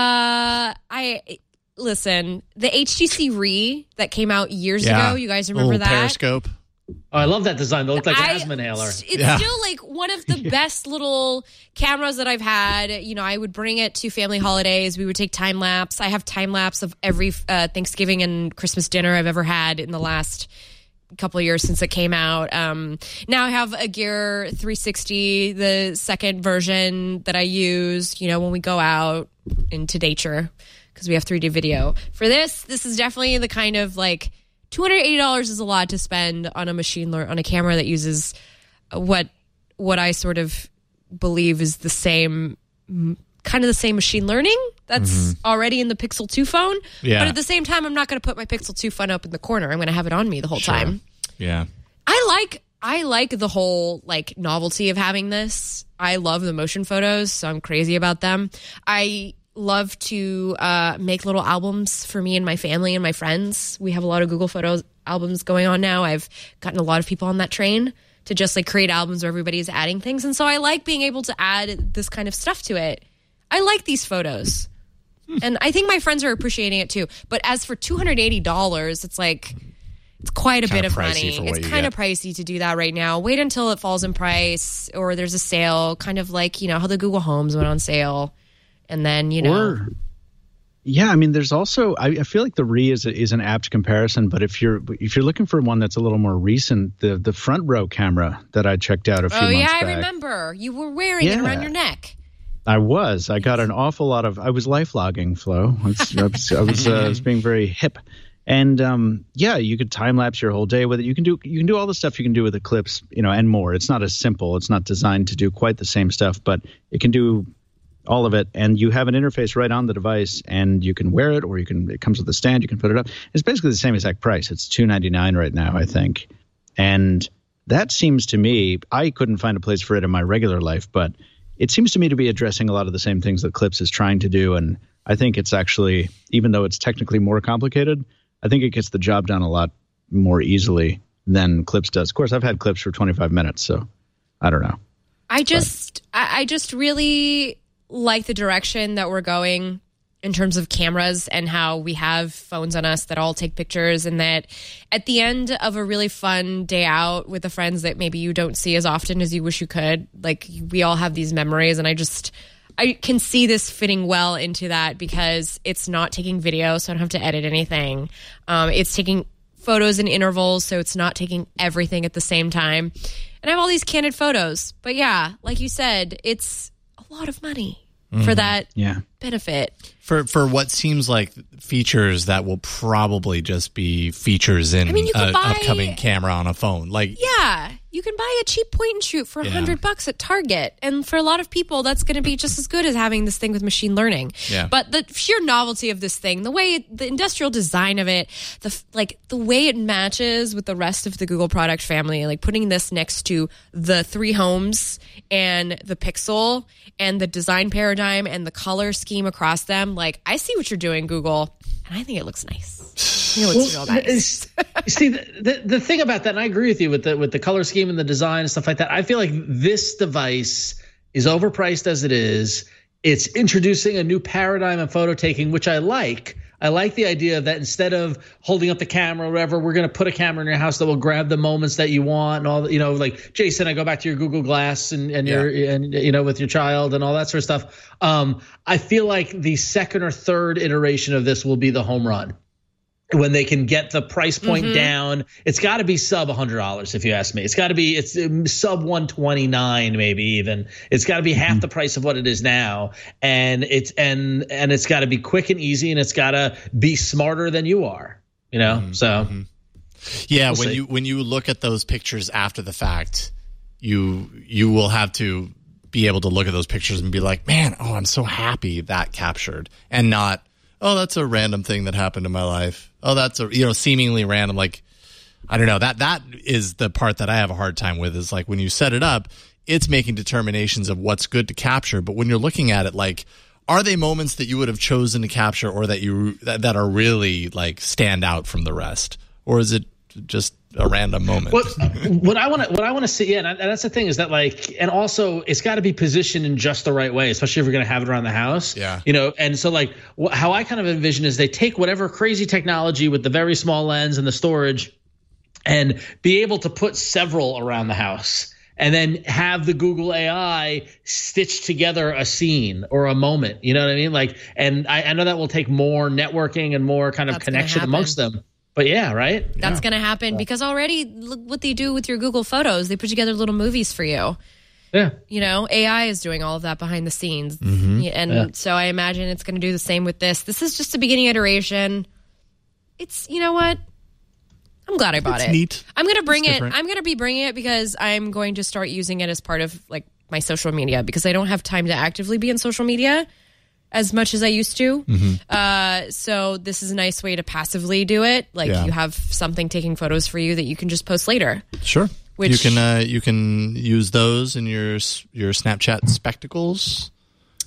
listen, the HTC Re that came out years ago. You guys remember that? Periscope. Oh, I love that design. They look like an asthma inhaler. It's still like one of the best little cameras that I've had. You know, I would bring it to family holidays. We would take time lapse. I have time lapse of every Thanksgiving and Christmas dinner I've ever had in the last couple of years since it came out. Now I have a Gear 360, the second version that I use, you know, when we go out into nature because we have 3D video. For this is definitely the kind of like $280 is a lot to spend on on a camera that uses what I sort of believe is the same kind of the same machine learning that's already in the Pixel 2 phone. Yeah. But at the same time, I'm not going to put my Pixel 2 phone up in the corner. I'm going to have it on me the whole time. Yeah. I like the whole like novelty of having this. I love the motion photos, so I'm crazy about them. I love to make little albums for me and my family and my friends. We have a lot of Google Photos albums going on now. I've gotten a lot of people on that train to just like create albums where everybody's adding things. And so I like being able to add this kind of stuff to it. I like these photos. And I think my friends are appreciating it too. But as for $280, it's like, it's quite a bit of money. It's kind of pricey to do that right now. Wait until it falls in price or there's a sale, kind of like, you know, how the Google Homes went on sale. And then, you know. Yeah, I mean, there's also, I feel like the Re is an apt comparison, but if you're looking for one that's a little more recent, the front row camera that I checked out a few months back. I remember. You were wearing it around your neck. I was. I got an awful lot of, I was life logging, Flo. I was being very hip. And you could time lapse your whole day with it. You can do all the stuff you can do with Eclipse, you know, and more. It's not as simple. It's not designed to do quite the same stuff, but it can do all of it. And you have an interface right on the device, and you can wear it, or it comes with a stand. You can put it up. It's basically the same exact price. It's $299 right now, I think. And that seems to me, I couldn't find a place for it in my regular life, but it seems to me to be addressing a lot of the same things that Eclipse is trying to do. And I think it's actually, even though it's technically more complicated, I think it gets the job done a lot more easily than Clips does. Of course, I've had Clips for 25 minutes, so I don't know. I just really like the direction that we're going in terms of cameras and how we have phones on us that all take pictures, and that at the end of a really fun day out with the friends that maybe you don't see as often as you wish you could, like we all have these memories, and I can see this fitting well into that because it's not taking video, so I don't have to edit anything. It's taking photos in intervals, so it's not taking everything at the same time. And I have all these candid photos. But yeah, like you said, it's a lot of money for that benefit. For what seems like features that will probably just be features in an upcoming camera on a phone. Yeah, you can buy a cheap point and shoot for $100 at Target. And for a lot of people, that's going to be just as good as having this thing with machine learning. Yeah. But the sheer novelty of this thing, the industrial design of it, the way it matches with the rest of the Google product family, like putting this next to the 3 Homes and the Pixel and the design paradigm and the color scheme across them. Like, I see what you're doing, Google, and I think it looks nice. I think it looks real nice. See, the thing about that, and I agree with you with the color scheme and the design and stuff like that, I feel like this device is overpriced as it is. It's introducing a new paradigm in photo taking, which I like. I like the idea that instead of holding up the camera or whatever, we're going to put a camera in your house that will grab the moments that you want and all the, you know, like Jason, I go back to your Google Glass and you know, with your child and all that sort of stuff. I feel like the second or third iteration of this will be the home run. When they can get the price point down, it's got to be sub $100 if you ask me. It's got to be sub 129 maybe even. It's got to be half the price of what it is now, and it's got to be quick and easy, and it's got to be smarter than you are. You know, yeah. When you look at those pictures after the fact, you will have to be able to look at those pictures and be like, man, I'm so happy that captured, and not, oh, that's a random thing that happened in my life. Oh, that's a seemingly random, like, I don't know. That is the part that I have a hard time with, is like when you set it up, it's making determinations of what's good to capture. But when you're looking at it, like, are they moments that you would have chosen to capture, or that are really like stand out from the rest, or is it just a random moment? What I want to see, and that's the thing, is that like, and also it's got to be positioned in just the right way, especially if you're going to have it around the house. Yeah, you know. And so like how I kind of envision is they take whatever crazy technology with the very small lens and the storage, and be able to put several around the house, and then have the Google AI stitch together a scene or a moment. You know what I mean? Like, and I know that will take more networking and more kind of connection amongst them. But yeah, right? That's going to happen because already look what they do with your Google Photos. They put together little movies for you. Yeah. You know, AI is doing all of that behind the scenes. And so I imagine it's going to do the same with this. This is just a beginning iteration. It's, you know what? I'm glad I bought it. Neat. I'm going to bring it. I'm going to be bringing it because I'm going to start using it as part of like my social media, because I don't have time to actively be in social media as much as I used to. So this is a nice way to passively do it. Like you have something taking photos for you that you can just post later. Sure. You can use those in your Snapchat spectacles.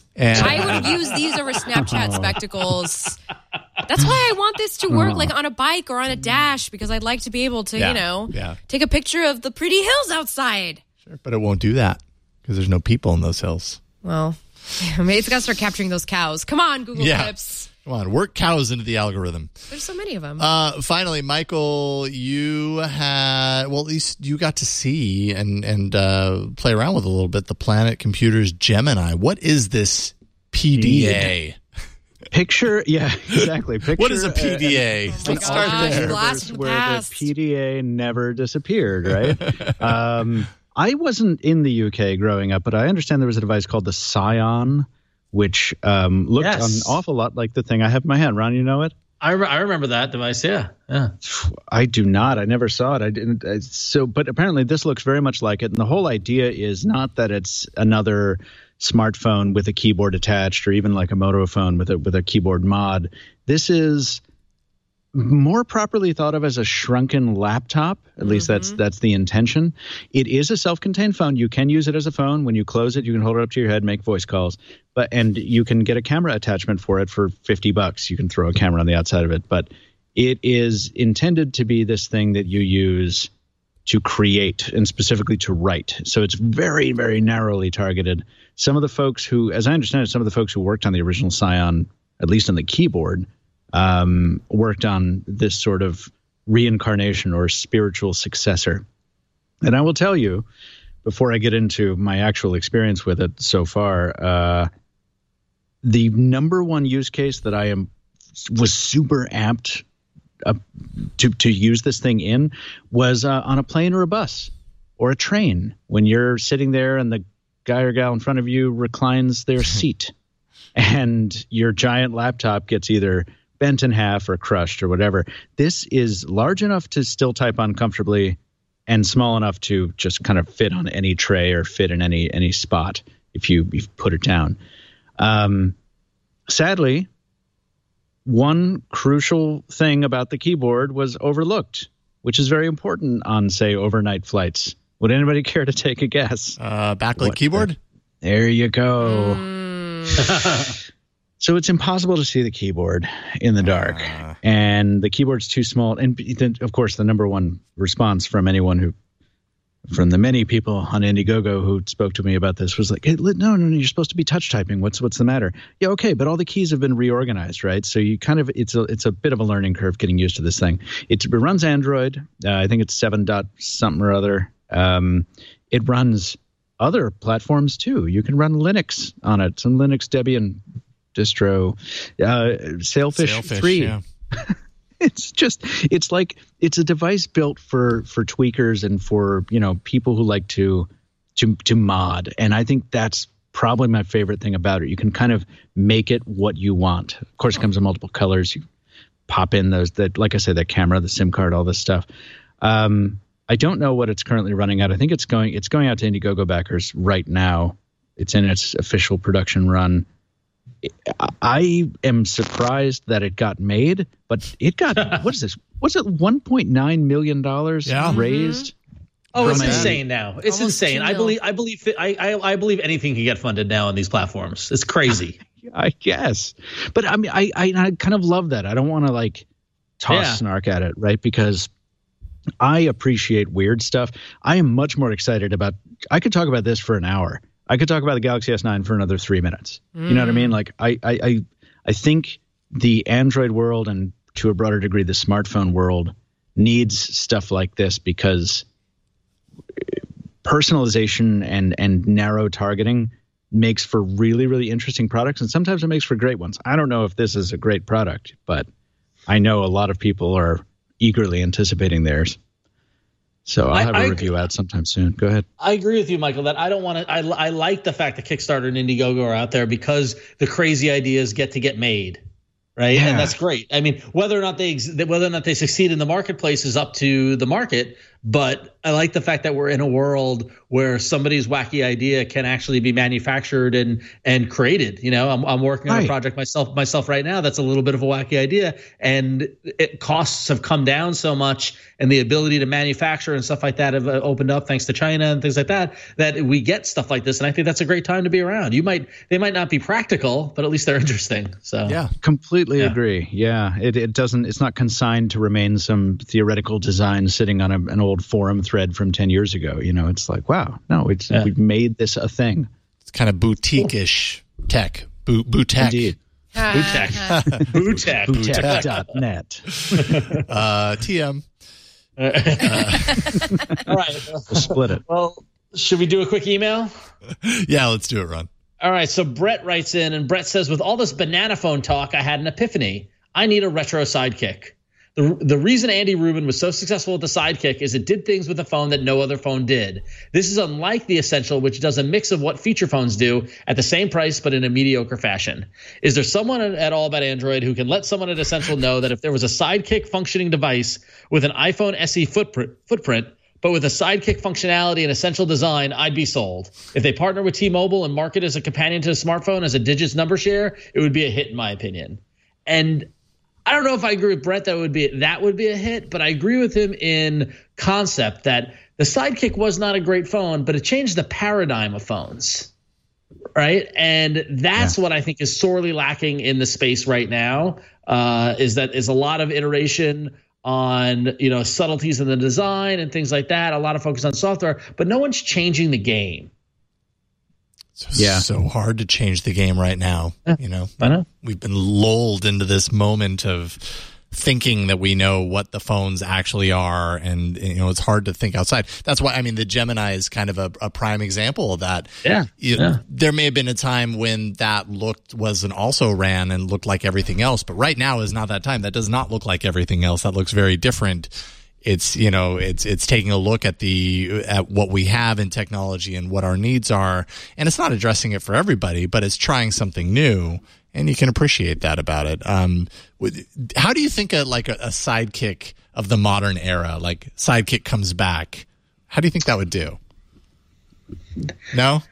And I would use these over Snapchat spectacles. That's why I want this to work like on a bike or on a dash, because I'd like to be able to, take a picture of the pretty hills outside. Sure, but it won't do that because there's no people in those hills. Well, maybe it's got to start capturing those cows. Come on, Google Clips. Come on, work cows into the algorithm. There's so many of them. Finally, Michael, you had, well, at least you got to see and play around with a little bit the Planet Computers Gemini. What is this PDA? Picture, yeah, exactly. Picture, what is a PDA? Let's start there. Blast where the PDA never disappeared, right? I wasn't in the UK growing up, but I understand there was a device called the Scion, which looked an awful lot like the thing I have in my hand. Ron, you know it? I remember that device. Yeah. I do not. I never saw it. I didn't. But apparently this looks very much like it. And the whole idea is not that it's another smartphone with a keyboard attached, or even like a Moto phone with a keyboard mod. This is more properly thought of as a shrunken laptop. At least that's the intention. It is a self-contained phone. You can use it as a phone. When you close it, you can hold it up to your head, make voice calls. And you can get a camera attachment for it for $50. You can throw a camera on the outside of it. But it is intended to be this thing that you use to create and specifically to write. So it's very, very narrowly targeted. Some of the folks who, as I understand it, some of the folks who worked on the original Scion, at least on the keyboard, worked on this sort of reincarnation or spiritual successor. And I will tell you, before I get into my actual experience with it so far, the number one use case that I was super amped to use this thing in was on a plane or a bus or a train, when you're sitting there and the guy or gal in front of you reclines their seat and your giant laptop gets either bent in half or crushed or whatever. This is large enough to still type on comfortably and small enough to just kind of fit on any tray or fit in any spot if you put it down. Sadly, one crucial thing about the keyboard was overlooked, which is very important on, say, overnight flights. Would anybody care to take a guess? Backlit keyboard? There you go. So it's impossible to see the keyboard in the dark, and the keyboard's too small. And then, of course, the number one response from the many people on Indiegogo who spoke to me about this was like, hey, no, you're supposed to be touch typing. What's the matter? Yeah, okay, but all the keys have been reorganized, right? So you kind of, it's a bit of a learning curve getting used to this thing. It runs Android. I think it's 7. something or other. It runs other platforms too. You can run Linux on it. Some Linux Debian distro, Sailfish 3. Yeah. It's a device built for tweakers and for, people who like to mod. And I think that's probably my favorite thing about it. You can kind of make it what you want. Of course, it comes in multiple colors. You pop in like I said, that camera, the SIM card, all this stuff. I don't know what it's currently running at. I think it's going out to Indiegogo backers right now. It's in its official production run. I am surprised that it got made, but it got what is this? Was it $1.9 million raised? Oh, it's insane now. It's Almost insane. I believe anything can get funded now on these platforms. It's crazy. I guess, but I mean, I kind of love that. I don't want to toss snark at it, right? Because I appreciate weird stuff. I am much more excited about. I could talk about this for an hour. I could talk about the Galaxy S9 for another 3 minutes. You know what I mean? Like I think the Android world, and to a broader degree the smartphone world, needs stuff like this, because personalization and narrow targeting makes for really, really interesting products, and sometimes it makes for great ones. I don't know if this is a great product, but I know a lot of people are eagerly anticipating theirs. So I'll have a review out sometime soon. Go ahead. I agree with you, Michael, that I don't want to. I like the fact that Kickstarter and Indiegogo are out there, because the crazy ideas get made, right? Yeah. And that's great. I mean, whether or not they succeed in the marketplace is up to the market. But I like the fact that we're in a world where somebody's wacky idea can actually be manufactured and created. You know, I'm working on a project myself right now that's a little bit of a wacky idea, and costs have come down so much, and the ability to manufacture and stuff like that have opened up thanks to China and things like that, that we get stuff like this. And I think that's a great time to be around. They might not be practical, but at least they're interesting. So yeah, completely agree. Yeah, it's not consigned to remain some theoretical design sitting on an old forum thread from 10 years ago. You know, it's like, wow, no, we've made this a thing. It's kind of boutique-ish tech. Bootech. Indeed. Bootech. Bootech. Bootech.net. TM. All right. We'll split it. Well, should we do a quick email? Yeah, let's do it, Ron. All right. So Brett writes in, and Brett says, with all this banana phone talk, I had an epiphany. I need a retro sidekick. The reason Andy Rubin was so successful with the Sidekick is it did things with the phone that no other phone did. This is unlike the Essential, which does a mix of what feature phones do at the same price but in a mediocre fashion. Is there someone at All About Android who can let someone at Essential know that if there was a Sidekick functioning device with an iPhone SE footprint, but with a Sidekick functionality and Essential design, I'd be sold. If they partner with T-Mobile and market as a companion to a smartphone as a digits number share, it would be a hit in my opinion. And I don't know if I agree with Brett that would be a hit, but I agree with him in concept that the Sidekick was not a great phone, but it changed the paradigm of phones, right? And that's what I think is sorely lacking in the space right now. Is a lot of iteration on subtleties in the design and things like that. A lot of focus on software, but no one's changing the game. So hard to change the game right now. I know. We've been lulled into this moment of thinking that we know what the phones actually are, and it's hard to think outside. That's why the Gemini is kind of a prime example of that. There may have been a time when that wasn't also ran and looked like everything else, but right now is not that time. That does not look like everything else. That looks very different. It's it's taking a look at what we have in technology and what our needs are, and it's not addressing it for everybody, but it's trying something new, and you can appreciate that about it. How do you think a Sidekick of the modern era, like Sidekick comes back, how do you think that would do? No?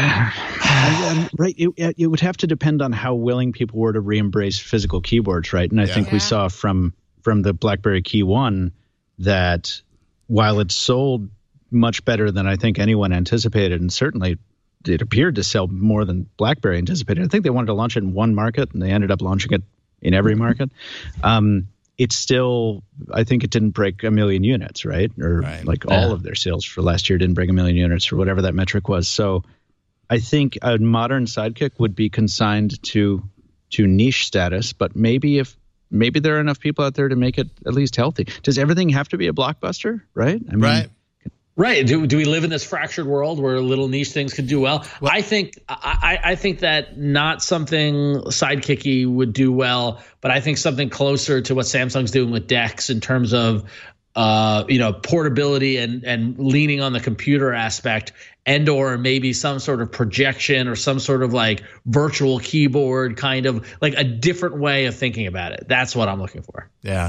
Right. It would have to depend on how willing people were to re-embrace physical keyboards, right? And I think we saw from the BlackBerry Key 1 that while it sold much better than I think anyone anticipated, and certainly it appeared to sell more than BlackBerry anticipated. I think they wanted to launch it in one market, and they ended up launching it in every market. It's still, I think it didn't break 1 million units, right? All of their sales for last year didn't break 1 million units, or whatever that metric was. So I think a modern Sidekick would be consigned to niche status, but maybe there are enough people out there to make it at least healthy. Does everything have to be a blockbuster, right? Right. Do we live in this fractured world where little niche things could do well? I think that not something Sidekicky would do well, but I think something closer to what Samsung's doing with DeX in terms of portability and leaning on the computer aspect, and or maybe some sort of projection or some sort of like virtual keyboard, kind of like a different way of thinking about it. That's what I'm looking for. Yeah.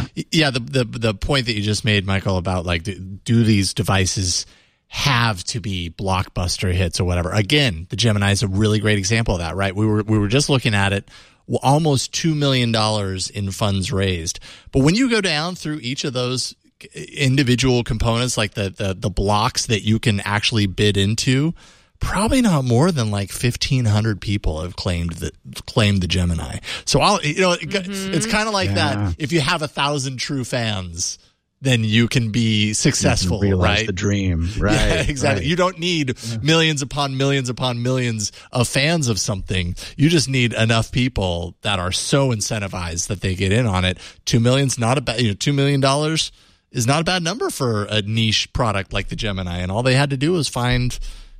The point that you just made, Michael, about like do these devices have to be blockbuster hits or whatever? Again, the Gemini is a really great example of that, right? We were just looking at it. Almost $2 million in funds raised. But when you go down through each of those individual components, like the blocks that you can actually bid into, probably not more than like 1,500 people have claimed the Gemini. So it's kind of like that. If you have 1,000 true fans, then you can be successful, realize right? The dream, right? Yeah, exactly. Right. You don't need millions upon millions upon millions of fans of something. You just need enough people that are so incentivized that they get in on it. 2 million's not a bad, $2 million is not a bad number for a niche product like the Gemini. And all they had to do was find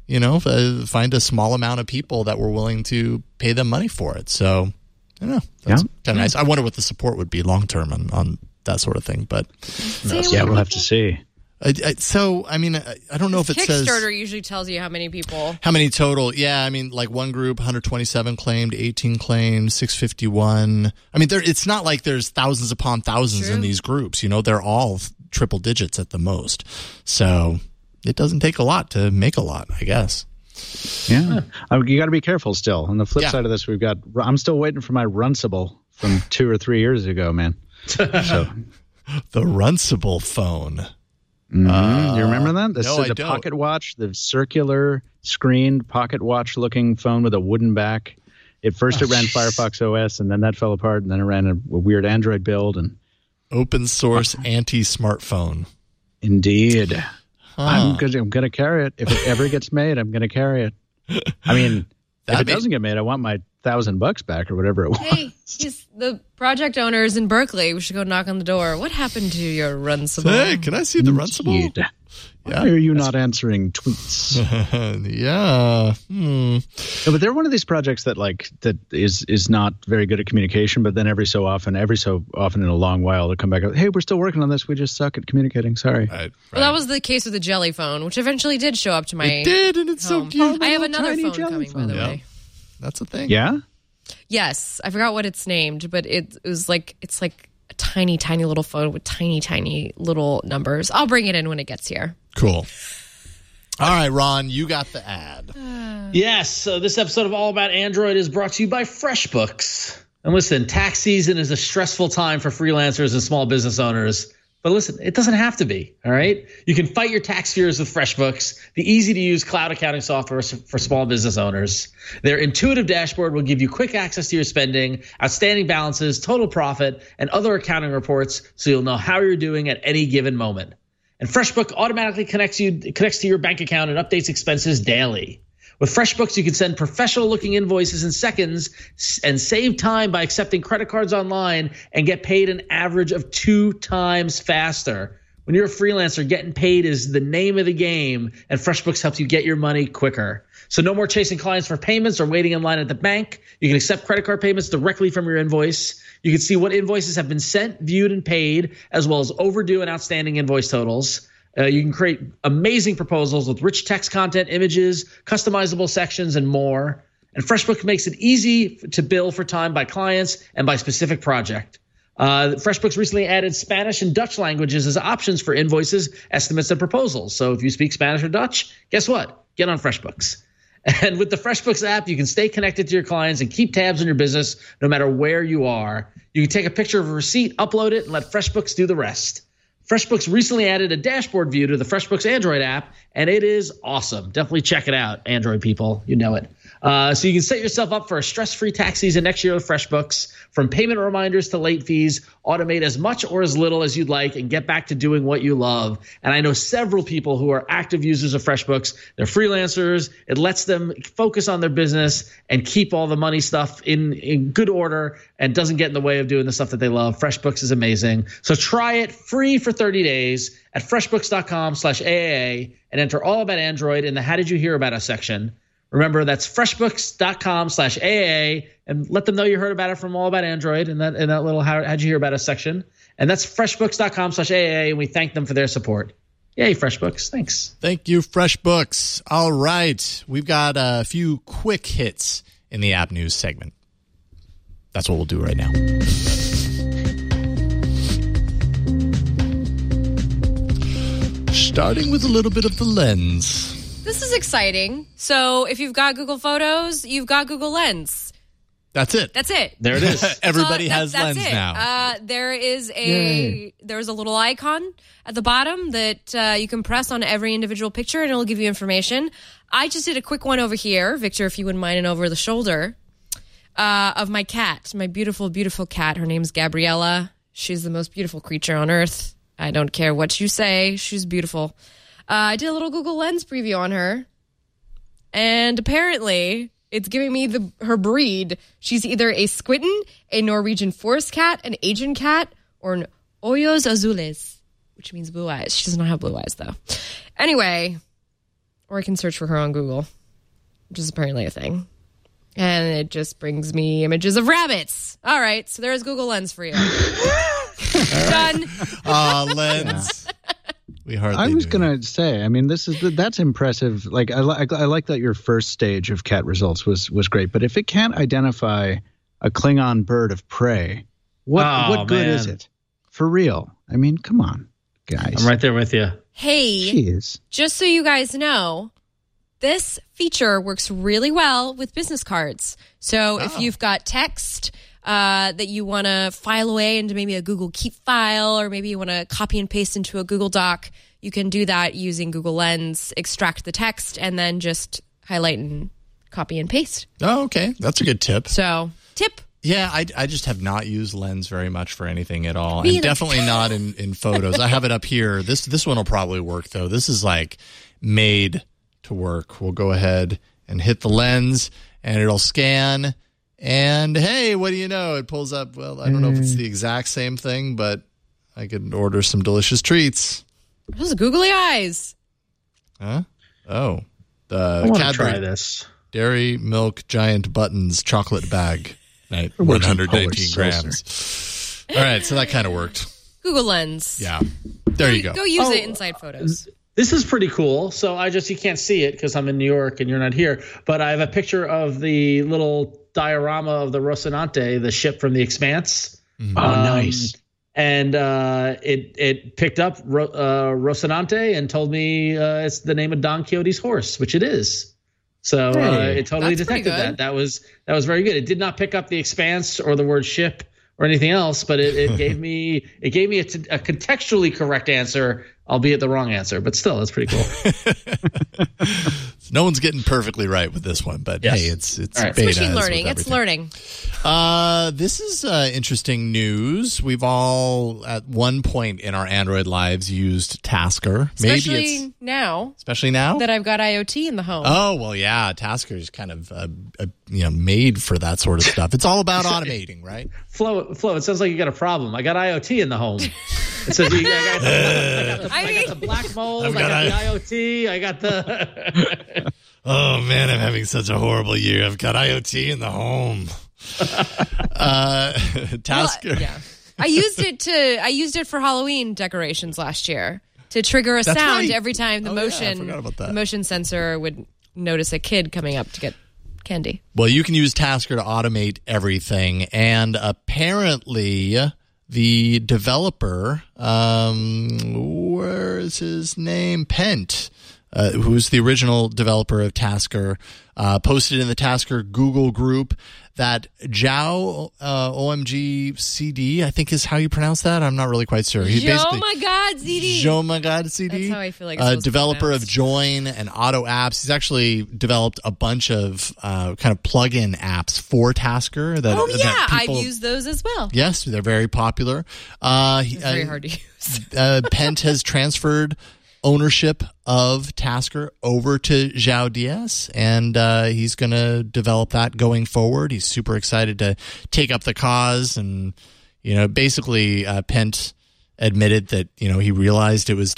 a small amount of people that were willing to pay them money for it. So, I don't know. That's kind of nice. I wonder what the support would be long term on that sort of thing, but we'll have to see. I don't know if it says Kickstarter usually tells you how many people. How many total? Yeah, like one group, 127 claimed, 18 claimed, 651. It's not like there's thousands upon thousands in these groups. They're all triple digits at the most. So it doesn't take a lot to make a lot, I guess. Yeah. You got to be careful still. On the flip Yeah. side of this, I'm still waiting for my Runcible from 2 or 3 years ago, man. So The Runcible phone. you remember that? No, I the don't. pocket watch, the circular screened pocket watch looking phone with a wooden back. At first it ran Firefox OS, and then that fell apart, and then it ran a weird Android build. And Open source anti-smartphone. indeed, I'm gonna carry it. If it ever gets made, I'm gonna carry it. I mean, if it doesn't get made, I want my $1,000 back or whatever it was. Hey, he's the project owners in Berkeley. We should go knock on the door. What happened to your Runcible? Hey, can I see the Runcible? Indeed. Why are you not answering tweets? Yeah. No, but they're one of these projects that is not very good at communication, but then every so often in a long while, they'll come back and hey, we're still working on this. We just suck at communicating. Sorry. Right. Well, that was the case with the Jelly phone, which eventually did show up to my It did, and it's home. so cute. I have Little another tiny phone Jelly coming, by phone. the Yeah. way. That's a thing. Yeah? Yes, I forgot what it's named, but it's like a tiny, tiny little phone with tiny, tiny little numbers. I'll bring it in when it gets here. Cool. All right, Ron, you got the ad. Yes. So this episode of All About Android is brought to you by FreshBooks. And listen, tax season is a stressful time for freelancers and small business owners. But listen, it doesn't have to be, all right? You can fight your tax fears with FreshBooks, the easy-to-use cloud accounting software for small business owners. Their intuitive dashboard will give you quick access to your spending, outstanding balances, total profit, and other accounting reports so you'll know how you're doing at any given moment. And FreshBooks automatically connects to your bank account and updates expenses daily. With FreshBooks, you can send professional-looking invoices in seconds and save time by accepting credit cards online and get paid an average of 2 times faster. When you're a freelancer, getting paid is the name of the game, and FreshBooks helps you get your money quicker. So no more chasing clients for payments or waiting in line at the bank. You can accept credit card payments directly from your invoice. You can see what invoices have been sent, viewed, and paid, as well as overdue and outstanding invoice totals. You can create amazing proposals with rich text content, images, customizable sections, and more. And FreshBooks makes it easy to bill for time by clients and by specific project. FreshBooks recently added Spanish and Dutch languages as options for invoices, estimates, and proposals. So if you speak Spanish or Dutch, guess what? Get on FreshBooks. And with the FreshBooks app, you can stay connected to your clients and keep tabs on your business no matter where you are. You can take a picture of a receipt, upload it, and let FreshBooks do the rest. FreshBooks recently added a dashboard view to the FreshBooks Android app, and it is awesome. Definitely check it out, Android people. You know it. So you can set yourself up for a stress-free tax season next year with FreshBooks. From payment reminders to late fees, automate as much or as little as you'd like and get back to doing what you love. And I know several people who are active users of FreshBooks. They're freelancers. It lets them focus on their business and keep all the money stuff in good order and doesn't get in the way of doing the stuff that they love. FreshBooks is amazing. So try it free for 30 days at freshbooks.com/AAA and enter All About Android in the How Did You Hear About Us section. Remember, that's freshbooks.com/AAA, and let them know you heard about it from All About Android in that little How'd You Hear About Us section. And that's freshbooks.com/AAA, and we thank them for their support. Yay, FreshBooks. Thanks. Thank you, FreshBooks. All right. We've got a few quick hits in the app news segment. That's what we'll do right now. Starting with a little bit of the Lens. This is exciting. So if you've got Google Photos, you've got Google Lens. That's it. That's it. There it is. Everybody So has that's Lens it. now. There's a little icon at the bottom that you can press on every individual picture, and it'll give you information. I just did a quick one over here, Victor, if you wouldn't mind, and over the shoulder of my cat, my beautiful, beautiful cat. Her name's Gabriella. She's the most beautiful creature on earth. I don't care what you say. She's beautiful. I did a little Google Lens preview on her, and apparently it's giving me her breed. She's either a Squinton, a Norwegian forest cat, an Asian cat, or an Ojos Azules, which means blue eyes. She does not have blue eyes, though. Anyway, or I can search for her on Google, which is apparently a thing. And it just brings me images of rabbits. All right, so there's Google Lens for you. Done. Lens. We hardly I was do going to say, I mean, that's impressive. Like, I like that your first stage of cat results was great. But if it can't identify a Klingon bird of prey, what good is it? For real. I mean, come on. guys. I'm right there with you. Hey, Jeez. just so you guys know, this feature works really well with business cards. So if you've got text that you want to file away into maybe a Google Keep file, or maybe you want to copy and paste into a Google Doc, you can do that using Google Lens, extract the text, and then just highlight and copy and paste. Oh, okay. That's a good tip. So, tip. Yeah, I just have not used Lens very much for anything at all. Me And either. definitely not in photos. I have it up here. This one will probably work, though. This is like made to work. We'll go ahead and hit the Lens, and it'll scan. And hey, what do you know? It pulls up. Well, I don't know if it's the exact same thing, but I could order some delicious treats. Those googly eyes. Huh? Oh, I the want to try Cadbury this. Dairy Milk Giant Buttons chocolate bag. Right, works in 119 Polar grams. All right, so that kind of worked. Google Lens. Yeah, there you go. Go use it inside photos. This is pretty cool. So you can't see it because I'm in New York and you're not here. But I have a picture of the little diorama of the Rocinante, the ship from The Expanse. Oh, nice. And it picked up Rocinante and told me it's the name of Don Quixote's horse, which it is. So it totally That's pretty detected that. That was very good. It did not pick up The Expanse or the word ship or anything else, but it gave me a contextually correct answer, albeit the wrong answer. But still, that's pretty cool. No one's getting perfectly right with this one, but Yes. hey, it's All right. beta. Machine as with learning. It's everything. learning. This is interesting news. We've all, at one point in our Android lives, used Tasker. Especially now especially now that I've got IoT in the home. Oh, well, yeah, Tasker is kind of made for that sort of stuff. It's all about automating, right? Flo, it sounds like you got a problem. I got IoT in the home. It says I got the black mold. I got the IoT. I got the. Oh, man, I'm having such a horrible year. I've got IoT in the home. Tasker. Well, yeah. I used it for Halloween decorations last year to trigger a That's sound right. every time the Oh, yeah, I forgot about that. the motion sensor would notice a kid coming up to get candy. Well, you can use Tasker to automate everything, and apparently the developer, where is his name? Pent, who's the original developer of Tasker, posted in the Tasker Google group that Zhao OMG CD, I think is how you pronounce that. I'm not really quite sure. Oh my God, ZD. Oh my God, CD. That's how I feel like it's supposed to be developer of pronounced. Join and Auto Apps. He's actually developed a bunch of kind of plug-in apps for Tasker. That, Oh yeah, that people, I've used those as well. Yes, they're very popular. It's very hard to use. Pent has transferred ownership of Tasker over to Zhao Diaz, and he's going to develop that going forward. He's super excited to take up the cause, and basically Pent admitted that he realized it was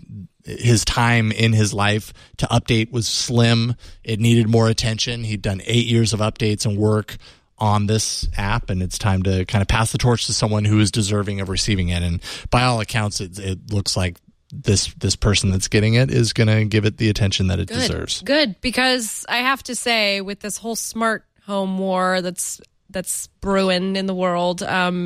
his time in his life to update was slim. It needed more attention. He'd done 8 years of updates and work on this app, and it's time to kind of pass the torch to someone who is deserving of receiving it. And by all accounts, it looks like this person that's getting it is going to give it the attention that it deserves. Good, because I have to say, with this whole smart home war that's brewing in the world,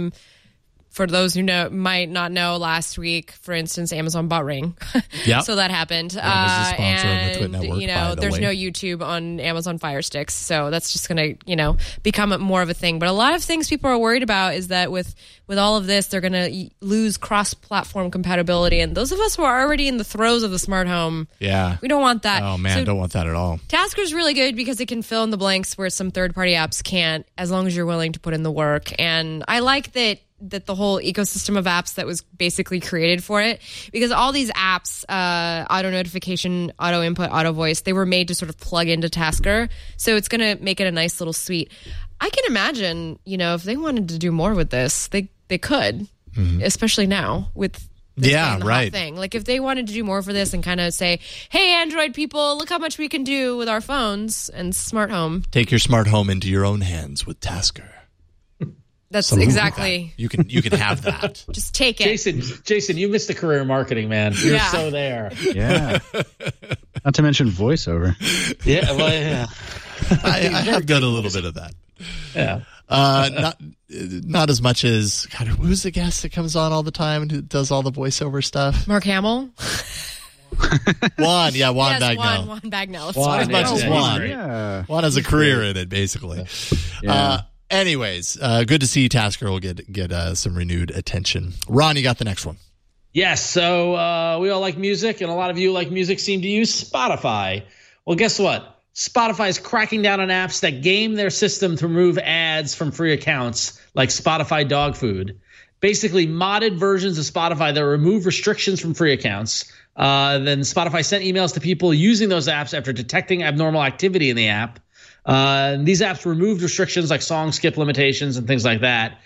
for those who might not know, last week, for instance, Amazon bought Ring. Yep. So that happened. That was the sponsor of the Twit and, Network, by the there's way. no YouTube on Amazon Fire Sticks. So that's just going to, become more of a thing. But a lot of things people are worried about is that with all of this, they're going to lose cross-platform compatibility. And those of us who are already in the throes of the smart home, Yeah. we don't want that. Oh, man, So don't want that at all. Tasker's really good because it can fill in the blanks where some third-party apps can't, as long as you're willing to put in the work. And I like that the whole ecosystem of apps that was basically created for it, because all these apps, auto notification, auto input, auto voice, they were made to sort of plug into Tasker. So it's going to make it a nice little suite. I can imagine, if they wanted to do more with this, they could, especially now with this Yeah, being the hot right. thing. Like if they wanted to do more for this and kind of say, hey, Android people, look how much we can do with our phones and smart home. Take your smart home into your own hands with Tasker. That's exactly. You can have that. Just take it. Jason, you missed the career in marketing, man. You're Yeah. so there. Yeah. Not to mention voiceover. Yeah, well, yeah. I have done a little bit of that. Yeah. Not as much as God, who's the guest that comes on all the time and who does all the voiceover stuff? Mark Hamill. Juan, Yes, Bagnall. Juan Bagnall. Juan, As much as Juan. Yeah. Juan has a career in it, basically. Yeah. Anyways, good to see Tasker will get some renewed attention. Ron, you got the next one. Yes, so we all like music, and a lot of you like music seem to use Spotify. Well, guess what? Spotify is cracking down on apps that game their system to remove ads from free accounts, like Spotify Dog Food. Basically, modded versions of Spotify that remove restrictions from free accounts. Then Spotify sent emails to people using those apps after detecting abnormal activity in the app. These apps removed restrictions like song skip limitations and things like that.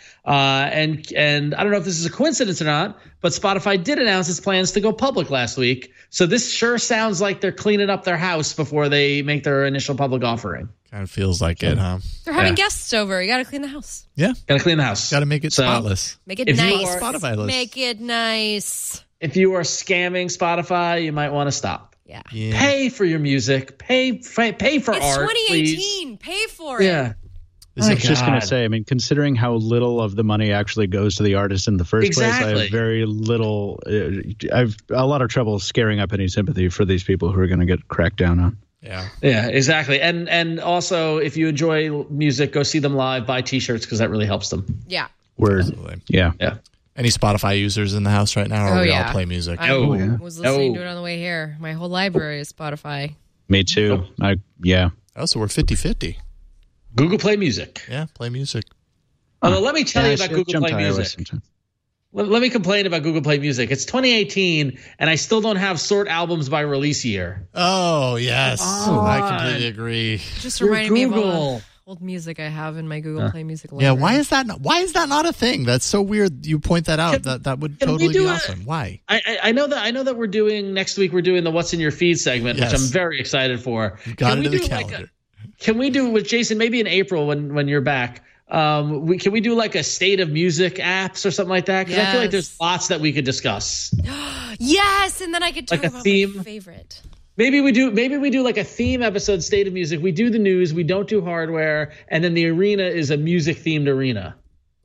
And I don't know if this is a coincidence or not, but Spotify did announce its plans to go public last week. So this sure sounds like they're cleaning up their house before they make their initial public offering. Kind of feels like it, huh? They're having guests over. You got to clean the house. Yeah. Got to clean the house. Got to make it spotless. Make it If you nice. are- Spotify list. Make it nice. If you are scamming Spotify, you might want to stop. Yeah. Yeah. Pay for your music. Pay for It's art. 2018. Please. Pay for it. Yeah. I was just going God. to say, I mean, considering how little of the money actually goes to the artist in the first place, I Exactly. have very little. I've a lot of trouble scaring up any sympathy for these people who are going to get cracked down on. Yeah. Yeah, exactly. And also, if you enjoy music, go see them live, buy T-shirts because that really helps them. Yeah. Word. Absolutely. Yeah. Yeah. Any Spotify users in the house right now, or Oh, we yeah. all play music? I Oh, yeah. was listening Oh. to it on the way here. My whole library is Spotify. Me too. Yeah. Oh, so we're 50-50. Google Play Music. Yeah, play music. Although, let me tell Yeah, you I about should Google jump Play to iOS Music. sometime. Let me complain about Google Play Music. It's 2018, and I still don't have sort albums by release year. Oh, yes. I completely agree. Just Your reminding me of all Google. the old music I have in my Google Play Music library. Yeah, why is that not a thing? That's so weird. You point that out. Can- That would can we totally do be a- awesome. Why? I know that we're doing next week. We're doing the What's in Your Feed segment, Yes. which I'm very excited for. Got Can it we in the do calendar. Can we do with Jason maybe in April when you're back? Can we do like a state of music apps or something like that? Because I feel like Yes. there's lots that we could discuss. Yes, and then I could talk Like a about theme? my favorite. Maybe we do like a theme episode, state of music. We do the news, we don't do hardware, and then the arena is a music themed arena.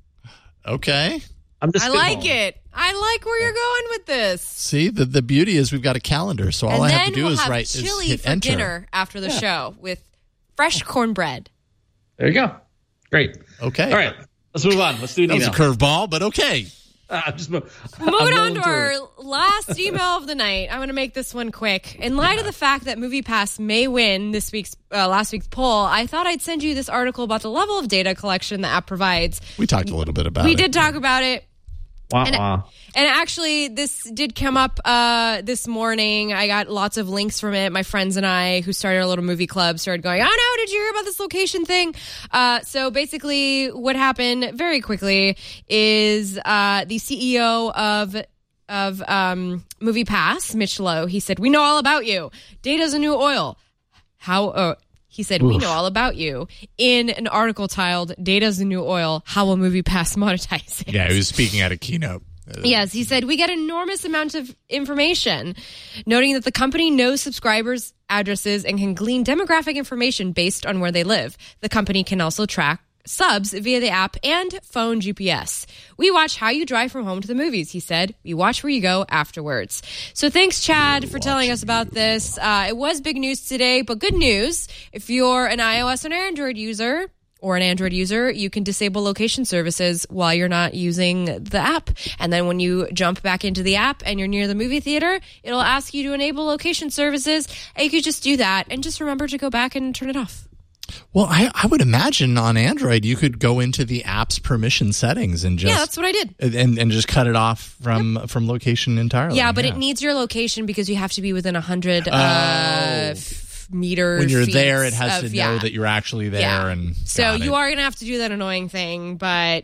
Okay. I'm just I like spitballing. it. I like where you're going with this. See, the beauty is we've got a calendar, so all And I then have to do we'll is have write chili is hit for enter. dinner after the show with fresh cornbread. There you go. Great. Okay. All right. Let's move on. Let's do an That was a email. curveball, but okay. Moving on to our last email of the night. I'm going to make this one quick. In light of the fact that MoviePass may win this week's last week's poll, I thought I'd send you this article about the level of data collection the app provides. We talked a little bit about We it. did talk about it. Wah, wah. And actually, this did come up this morning. I got lots of links from it. My friends and I, who started a little movie club, started going, oh no, did you hear about this location thing? So basically, what happened very quickly is the CEO of MoviePass, Mitch Lowe, he said, we know all about you. Data's a new oil. He said, we know all about you in an article titled, Data's the New Oil. How will MoviePass monetize it? Yeah, he was speaking at a keynote. Yes, he said, we get enormous amounts of information, noting that the company knows subscribers' addresses and can glean demographic information based on where they live. The company can also track subs via the app and phone GPS. We watch how you drive from home to the movies, he said. We watch where you go afterwards. So thanks, Chad, for telling us about this. It was big news today, but good news. If you're an iOS or Android user, or an Android user, you can disable location services while you're not using the app. And then when you jump back into the app and you're near the movie theater, it'll ask you to enable location services. And you could just do that and just remember to go back and turn it off. Well, I would imagine on Android you could go into the app's permission settings and just Yeah, that's what I did. and just cut it off from location entirely. Yeah, but it needs your location because you have to be within 100 meter when you're feet there, it has of- to know that you're actually there. Yeah. And So got you it. are going to have to do that annoying thing, but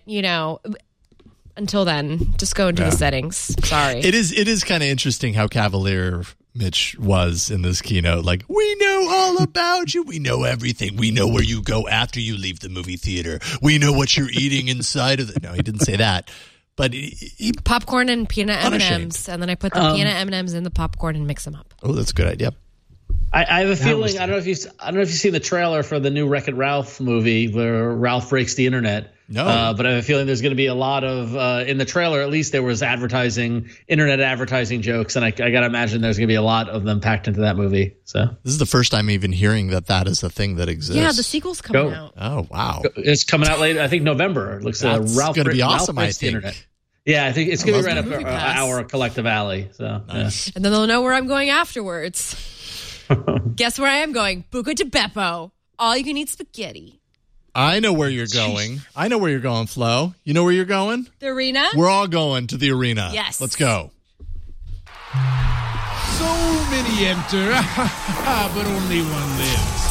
until then, just go into the settings. Sorry. It is kind of interesting how cavalier Mitch was in this keynote. Like, we know all about you. We know everything. We know where you go after you leave the movie theater. We know what you're eating inside of the... No, he didn't say that. But he Popcorn and peanut Unashamed. M&Ms, and then I put the peanut M&Ms in the popcorn and mix them up. oh, that's a good idea. I have a feeling. I don't know if you've seen the trailer for the new Wreck-It Ralph movie where Ralph breaks the internet. No, but I have a feeling there's going to be a lot of in the trailer. At least there was internet advertising jokes, and I got to imagine there's going to be a lot of them packed into that movie. So this is the first time even hearing that is a thing that exists. Yeah, the sequel's coming out. Oh wow, it's coming out later. I think November. It looks like Ralph going to be awesome. Ralph I think. Internet. Yeah, I think it's going to be right Movie up Pass. our Collective Alley. So, nice. And then they'll know where I'm going afterwards. Guess where I am going? Buca di Beppo. All you can eat spaghetti. I know where you're going. I know where you're going, Flo. You know where you're going? The arena? We're all going to the arena. Yes. Let's go. So many enter, but only one lives.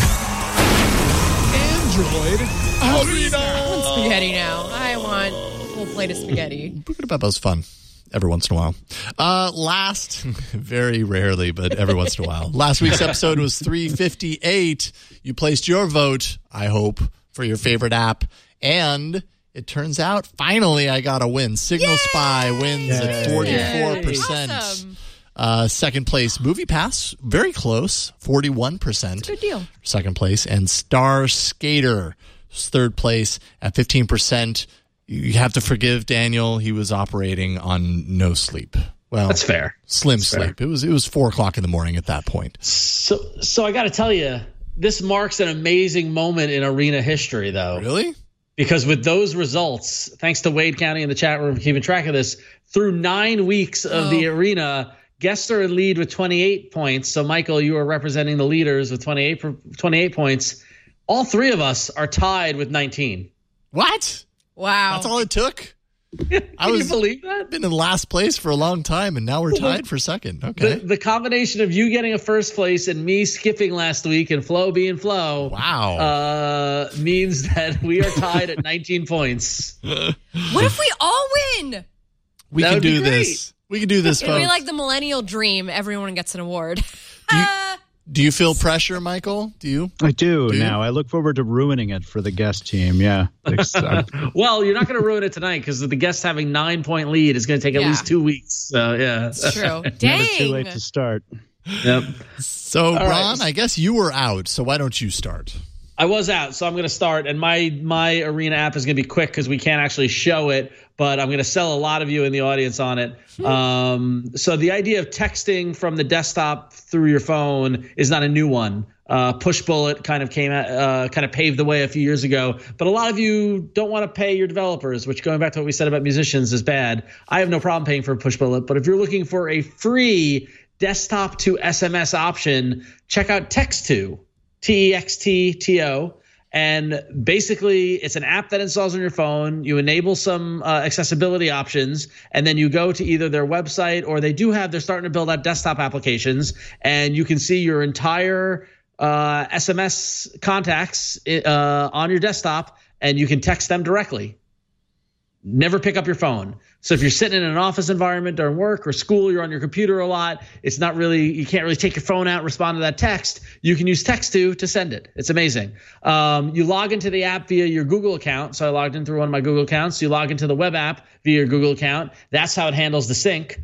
Android Arena. I want spaghetti now. I want a full plate of spaghetti. Buca di Beppo's fun. Every once in a while. Very rarely, but every once in a while. Last week's episode was 358. You placed your vote, I hope, for your favorite app. And it turns out, finally, I got a win. Signal Spy wins at 44%. Awesome. Second place, Movie Pass. Very close, 41%. Good deal. Second place. And Star Skater, third place at 15%. You have to forgive Daniel. He was operating on no sleep. Well, that's fair. Slim That's sleep. fair. It was 4:00 in the morning at that point. So I got to tell you, this marks an amazing moment in arena history, though. Really? Because with those results, thanks to Wade County in the chat room keeping track of this, through 9 weeks of the arena, guests are in lead with 28 points. So, Michael, you are representing the leaders with 28 points. All three of us are tied with 19. What? Wow. That's all it took? Can you believe that? Been in last place for a long time, and now we're tied for second. Okay. The combination of you getting a first place and me skipping last week and Flo being Flo, means that we are tied at 19 points. What if we all win? We That can would be do great. this. We can do this, It'll be folks. like the millennial dream. Everyone gets an award. Do you feel pressure, Michael? Do you? I do you? now. I look forward to ruining it for the guest team. Yeah. Well, you're not going to ruin it tonight because the guests having 9-point lead is going to take at least 2 weeks. So, yeah. It's true. Never Dang. too late to start. Yep. So, All Ron, right. I guess you were out, so why don't you start? I was out, so I'm going to start. And my arena app is going to be quick because we can't actually show it, but I'm going to sell a lot of you in the audience on it. So the idea of texting from the desktop through your phone is not a new one. Pushbullet kind of paved the way a few years ago, but a lot of you don't want to pay your developers, which, going back to what we said about musicians, is bad. I have no problem paying for Pushbullet, but if you're looking for a free desktop to SMS option, check out Text2. TEXTTO, and basically it's an app that installs on your phone. You enable some accessibility options, and then you go to either their website or they're starting to build out desktop applications, and you can see your entire SMS contacts on your desktop, and you can text them directly. Never pick up your phone. So if you're sitting in an office environment during work or school, you're on your computer a lot, you can't really take your phone out and respond to that text. You can use Text2 to send it. It's amazing. You log into the app via your Google account. So I logged in through one of my Google accounts. You log into the web app via your Google account. That's how it handles the sync.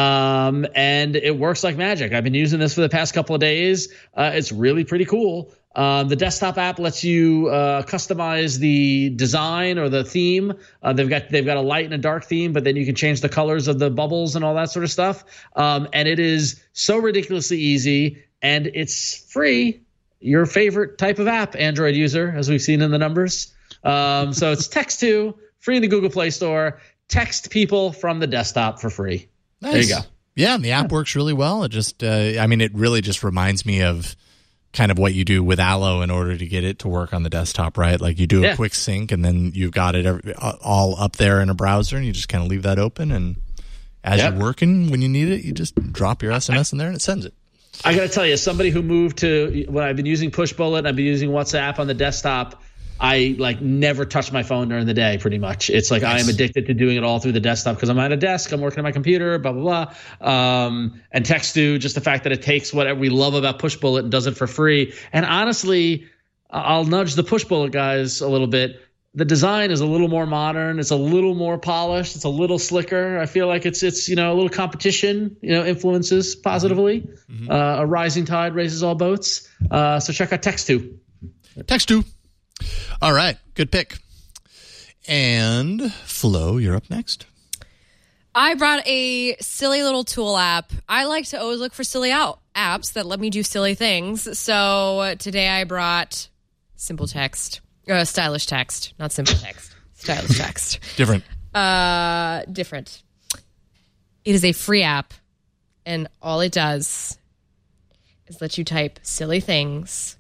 And it works like magic. I've been using this for the past couple of days. It's really pretty cool. The desktop app lets you customize the design or the theme. They've got a light and a dark theme, but then you can change the colors of the bubbles and all that sort of stuff. And it is so ridiculously easy, and it's free. Your favorite type of app, Android user, as we've seen in the numbers. So it's Text2, free in the Google Play Store. Text people from the desktop for free. Nice. There you go. Yeah, and the app works really well. It just, it really just reminds me of kind of what you do with Allo in order to get it to work on the desktop, right? Like you do a quick sync, and then you've got it all up there in a browser, and you just kind of leave that open. And as you're working, when you need it, you just drop your SMS in there, and it sends it. I got to tell you, somebody who moved to when I've been using Pushbullet, I've been using WhatsApp on the desktop. I never touch my phone during the day, pretty much. It's like I am addicted to doing it all through the desktop because I'm at a desk, I'm working on my computer, blah, blah, blah. And Text2, just the fact that it takes whatever we love about Pushbullet and does it for free. And honestly, I'll nudge the Pushbullet guys a little bit. the design is a little more modern. It's a little more polished. It's a little slicker. I feel like it's a little competition, influences positively. Mm-hmm. A rising tide raises all boats. So check out Text2. Text2. All right. Good pick. And Flo, you're up next. I brought a silly little tool app. I like to always look for silly apps that let me do silly things. So today I brought Simple Text. Stylish Text, not Simple Text. Stylish Text. Different. Different. It is a free app, and all it does is let you type silly things.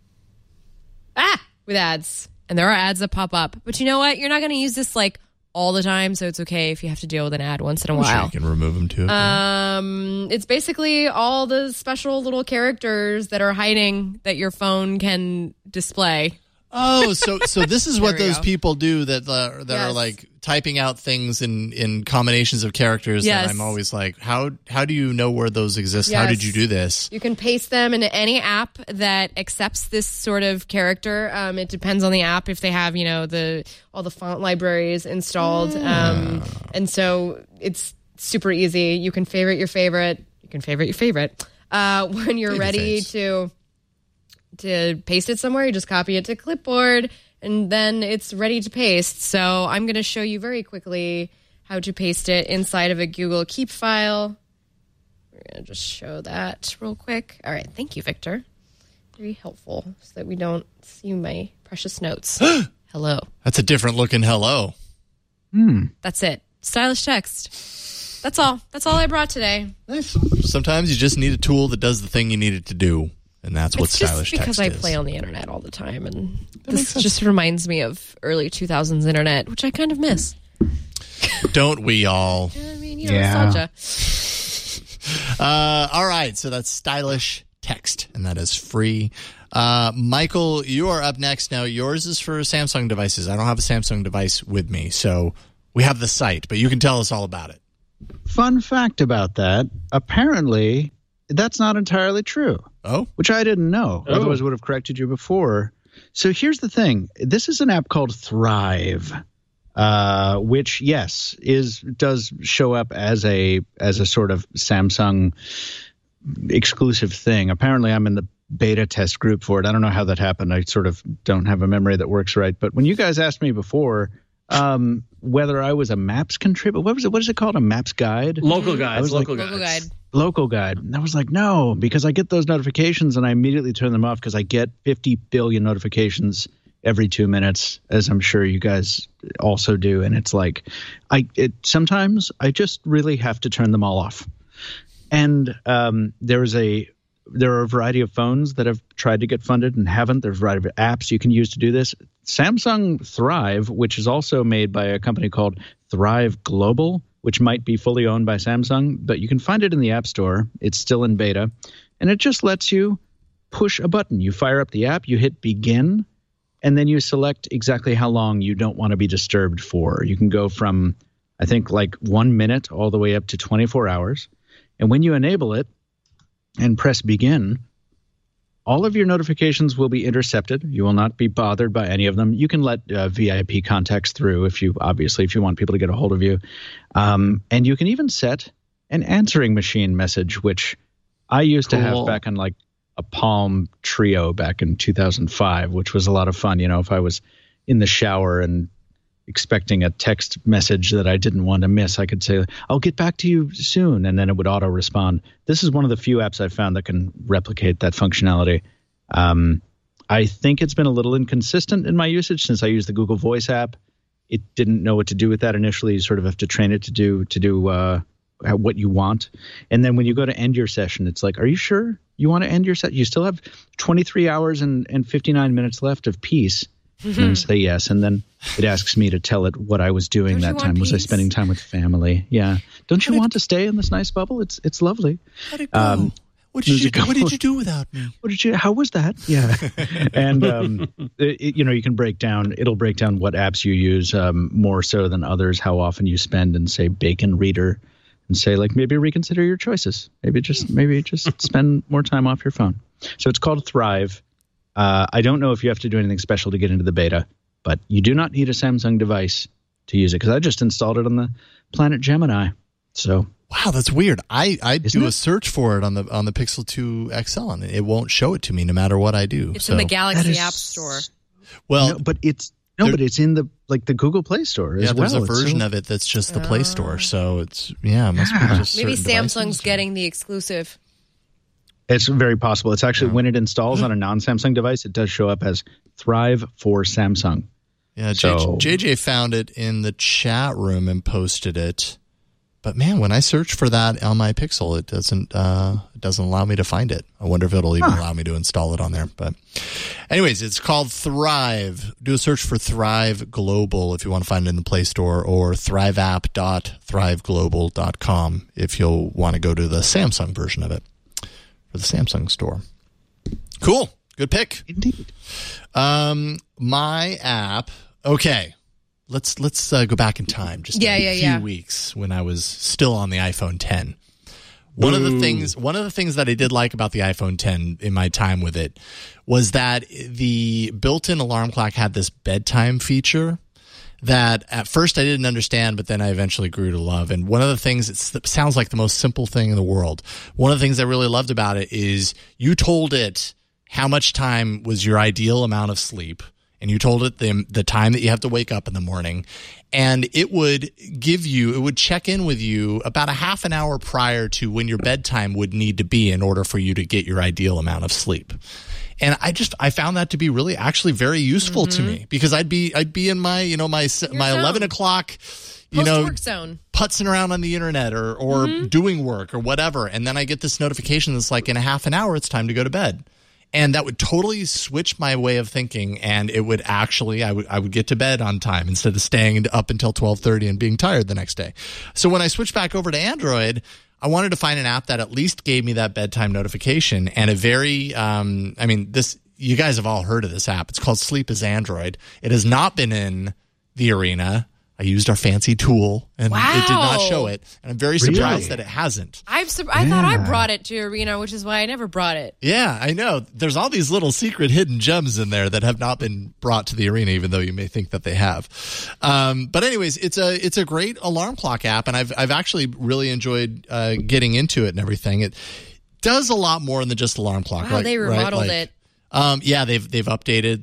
With ads. And there are ads that pop up. But you know what? You're not going to use this like all the time, so it's okay if you have to deal with an ad once in a while. Sure, you can remove them too. It's basically all the special little characters that are hiding that your phone can display. Oh, so this is what those people do that are like typing out things in combinations of characters. Yes. That I'm always like, how do you know where those exist? Yes. How did you do this? You can paste them into any app that accepts this sort of character. It depends on the app if they have all the font libraries installed, and so it's super easy. You can favorite your favorite. You can favorite your favorite when you're ready to paste it somewhere. You just copy it to clipboard, and then it's ready to paste. So I'm going to show you very quickly how to paste it inside of a Google Keep file. We're going to just show that real quick. All right. Thank you, Victor. Very helpful so that we don't see my precious notes. Hello. That's a different looking hello. That's it. Stylish Text. That's all. That's all I brought today. Nice. Sometimes you just need a tool that does the thing you need it to do. And that's what Stylish Text is. Because I play on the internet all the time, and this just reminds me of early 2000s internet, which I kind of miss. Don't we all? I mean, nostalgia. All right, so that's Stylish Text, and that is free. Michael, you are up next. Now, yours is for Samsung devices. I don't have a Samsung device with me, so we have the site, but you can tell us all about it. Fun fact about that, apparently that's not entirely true. Oh? Which I didn't know. Otherwise, I would have corrected you before. So here's the thing. This is an app called Thrive, which, yes, does show up as a sort of Samsung exclusive thing. Apparently, I'm in the beta test group for it. I don't know how that happened. I sort of don't have a memory that works right. But when you guys asked me before whether I was a Maps contributor, what is it called? A Maps guide? Local guides. Local guide. And I was like, no, because I get those notifications and I immediately turn them off because I get 50 billion notifications every 2 minutes, as I'm sure you guys also do. And it's like, sometimes I just really have to turn them all off. And there are a variety of phones that have tried to get funded and haven't. There's a variety of apps you can use to do this. Samsung Thrive, which is also made by a company called Thrive Global, which might be fully owned by Samsung, but you can find it in the App Store. It's still in beta, and it just lets you push a button. You fire up the app, you hit begin, and then you select exactly how long you don't want to be disturbed for. You can go from, I think, like 1 minute all the way up to 24 hours. And when you enable it and press begin, all of your notifications will be intercepted. You will not be bothered by any of them. You can let VIP contacts through if you want people to get a hold of you. And you can even set an answering machine message, which I used to have back on like a Palm Trio back in 2005, which was a lot of fun. If I was in the shower and expecting a text message that I didn't want to miss, I could say, I'll get back to you soon, and then it would auto respond. This is one of the few apps I've found that can replicate that functionality. I think it's been a little inconsistent in my usage since I used the Google Voice app. It didn't know what to do with that initially. You sort of have to train it to do what you want. And then when you go to end your session, it's like, are you sure you want to end your session? You still have 23 hours and 59 minutes left of peace. And I say yes, and then it asks me to tell it what I was doing that time. Was I spending time with family? Yeah. Don't you want to stay in this nice bubble? It's lovely. How'd it go? What did you do without me? How was that? Yeah. And you can break down. It'll break down what apps you use more so than others, how often you spend, and say Bacon Reader, and say like maybe reconsider your choices. Maybe just spend more time off your phone. So it's called Thrive. I don't know if you have to do anything special to get into the beta. but you do not need a Samsung device to use it, because I just installed it on the Planet Gemini. So wow, that's weird. I do a search for it on the Pixel 2 XL, and it won't show it to me no matter what I do. It's in the Galaxy App Store. Well, no, but it's in the Google Play Store as well. There's a version of it that's just the Play Store. So it's it must be just maybe Samsung's devices. getting the exclusive. It's very possible. It's actually when it installs on a non-Samsung device, it does show up as Thrive for Samsung. Yeah, JJ found it in the chat room and posted it. But man, when I search for that on my Pixel, it doesn't allow me to find it. I wonder if it'll even allow me to install it on there. But anyways, it's called Thrive. Do a search for Thrive Global if you want to find it in the Play Store, or thriveapp.thriveglobal.com if you'll want to go to the Samsung version of it for the Samsung store. Cool. Good pick. Indeed. My app. Okay. Let's go back in time just a few weeks when I was still on the iPhone 10. One of the things that I did like about the iPhone 10 in my time with it was that the built-in alarm clock had this bedtime feature that at first I didn't understand, but then I eventually grew to love. And one of the things, it sounds like the most simple thing in the world. One of the things I really loved about it is you told it how much time was your ideal amount of sleep. And you told it the time that you have to wake up in the morning, and it would check in with you about a half an hour prior to when your bedtime would need to be in order for you to get your ideal amount of sleep. And I found that to be really actually very useful to me, because I'd be in my my 11 o'clock Post-work zone, putzing around on the internet or doing work or whatever, and then I get this notification that's like, in a half an hour it's time to go to bed. And that would totally switch my way of thinking, and it would actually, I would get to bed on time instead of staying up until 12:30 and being tired the next day. So when I switched back over to Android, I wanted to find an app that at least gave me that bedtime notification, and a very, you guys have all heard of this app. It's called Sleep is Android. It has not been in the arena. I used our fancy tool, and it did not show it. And I'm very surprised that it hasn't. I thought I brought it to Arena, which is why I never brought it. Yeah, I know. There's all these little secret hidden gems in there that have not been brought to the Arena, even though you may think that they have. But anyways, it's a great alarm clock app, and I've actually really enjoyed getting into it and everything. It does a lot more than just alarm clock. Wow, they remodeled it. They've updated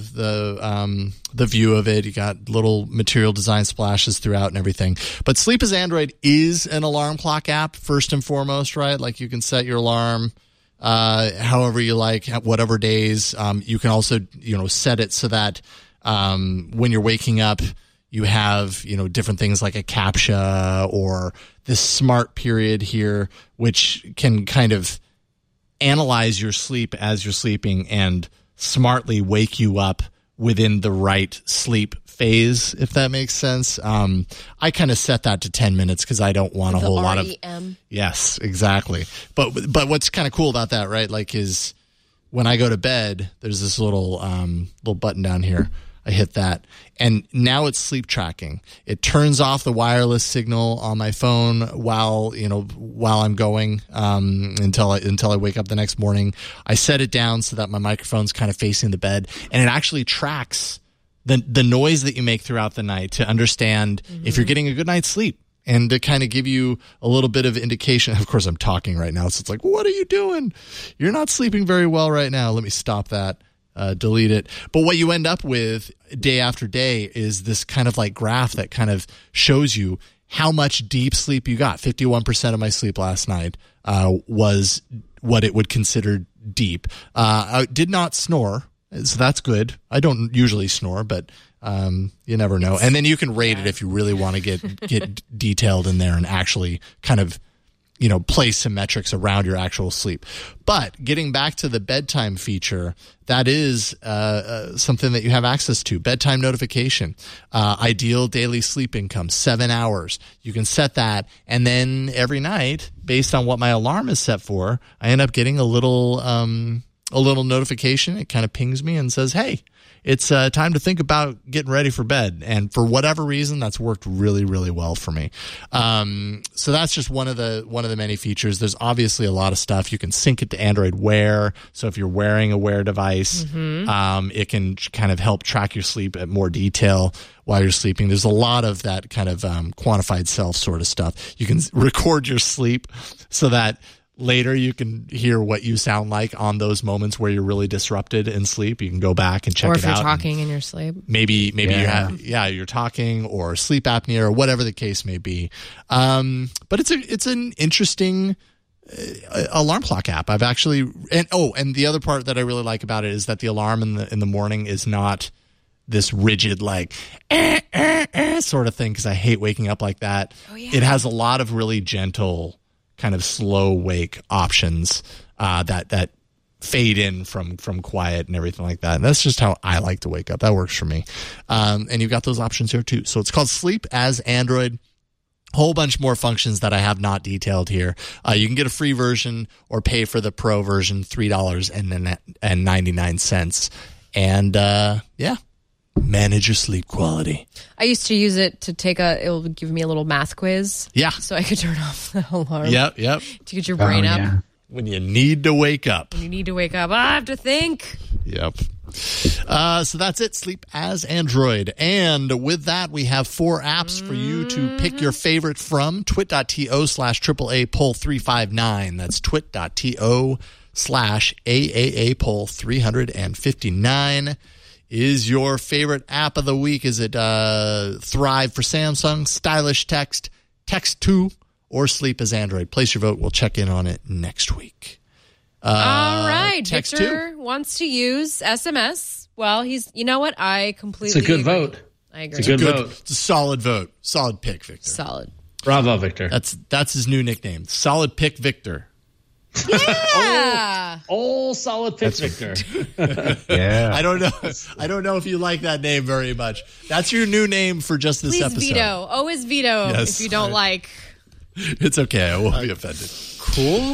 the view of it. You got little material design splashes throughout and everything. But Sleep is Android is an alarm clock app first and foremost, right? Like you can set your alarm however you like, at whatever days. You can also set it so that when you're waking up, you have different things like a CAPTCHA or this smart period here, which can kind of analyze your sleep as you're sleeping and smartly wake you up within the right sleep phase, if that makes sense. I kind of set that to 10 minutes because I don't want a whole lot of... Yes, exactly. But what's kind of cool about that, right, like is when I go to bed, there's this little button down here. I hit that, and now it's sleep tracking. It turns off the wireless signal on my phone while I'm going until I wake up the next morning. I set it down so that my microphone's kind of facing the bed, and it actually tracks the noise that you make throughout the night to understand if you're getting a good night's sleep, and to kind of give you a little bit of indication. Of course, I'm talking right now, so it's like, what are you doing? You're not sleeping very well right now. Let me stop that. Delete it. But what you end up with day after day is this kind of like graph that kind of shows you how much deep sleep you got. 51% of my sleep last night was what it would consider deep. I did not snore, so that's good. I don't usually snore, but you never know. And then you can rate it if you really want to get detailed in there and actually kind of place some metrics around your actual sleep. But getting back to the bedtime feature, that is something that you have access to. Bedtime notification, ideal daily sleep income, 7 hours. You can set that, and then every night, based on what my alarm is set for, I end up getting a little notification. It kind of pings me and says, hey, it's time to think about getting ready for bed. And for whatever reason, that's worked really, really well for me. So that's just one of the many features. There's obviously a lot of stuff. You can sync it to Android Wear. So if you're wearing a Wear device, it can kind of help track your sleep at more detail while you're sleeping. There's a lot of that kind of quantified self sort of stuff. You can record your sleep so that later you can hear what you sound like on those moments where you're really disrupted in sleep. You can go back and check it out. Or if you're talking in your sleep. Maybe you're talking, or sleep apnea, or whatever the case may be. But it's an interesting alarm clock app. I've actually and the other part that I really like about it is that the alarm in the morning is not this rigid like sort of thing, because I hate waking up like that. Oh, yeah. It has a lot of really gentle kind of slow wake options that fade in from quiet and everything like that. And that's just how I like to wake up. That works for me. And you've got those options here too. So it's called Sleep as Android. Whole bunch more functions that I have not detailed here. You can get a free version or pay for the pro version, $3.99. And manage your sleep quality. I used to use it to it'll give me a little math quiz. Yeah. So I could turn off the alarm. Yep. To get your brain up. Yeah. When you need to wake up. I have to think. Yep. So that's it. Sleep as Android. And with that, we have 4 apps for you to pick your favorite from. twit.to/AAA poll 359. That's twit.to/AAA poll 359. Is your favorite app of the week? Is it Thrive for Samsung, Stylish Text, Text2, or Sleep as Android? Place your vote. We'll check in on it next week. All right. Text Victor wants to use SMS. Well, you know what? I completely It's a good agree. vote. I agree. It's a good vote. It's a solid vote. Solid pick, Victor. Solid. Bravo, Victor. That's his new nickname. Solid pick, Victor. Yeah. All solid picks, Victor. Yeah. I don't know if you like that name very much. That's your new name for just this Please episode. veto. Always veto if you don't like. It's okay. I won't be offended. Cool.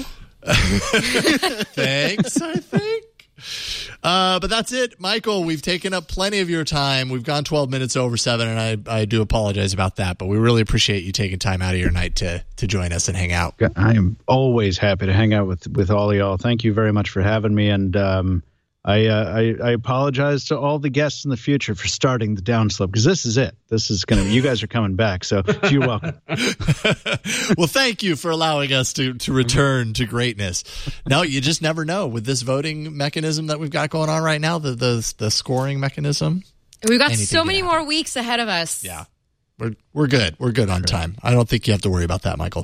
Thanks, I think. But that's it. Michael, we've taken up plenty of your time. We've gone 12 minutes over 7, and I do apologize about that, but we really appreciate you taking time out of your night to join us and hang out. I am always happy to hang out with all of y'all. Thank you very much for having me, and I apologize to all the guests in the future for starting the downslope, because this is it. This is you guys are coming back, so you're welcome. Well, thank you for allowing us to return to greatness. No, you just never know with this voting mechanism that we've got going on right now, the scoring mechanism. We've got so many more weeks ahead of us. Yeah. We're good. We're good on time. I don't think you have to worry about that, Michael.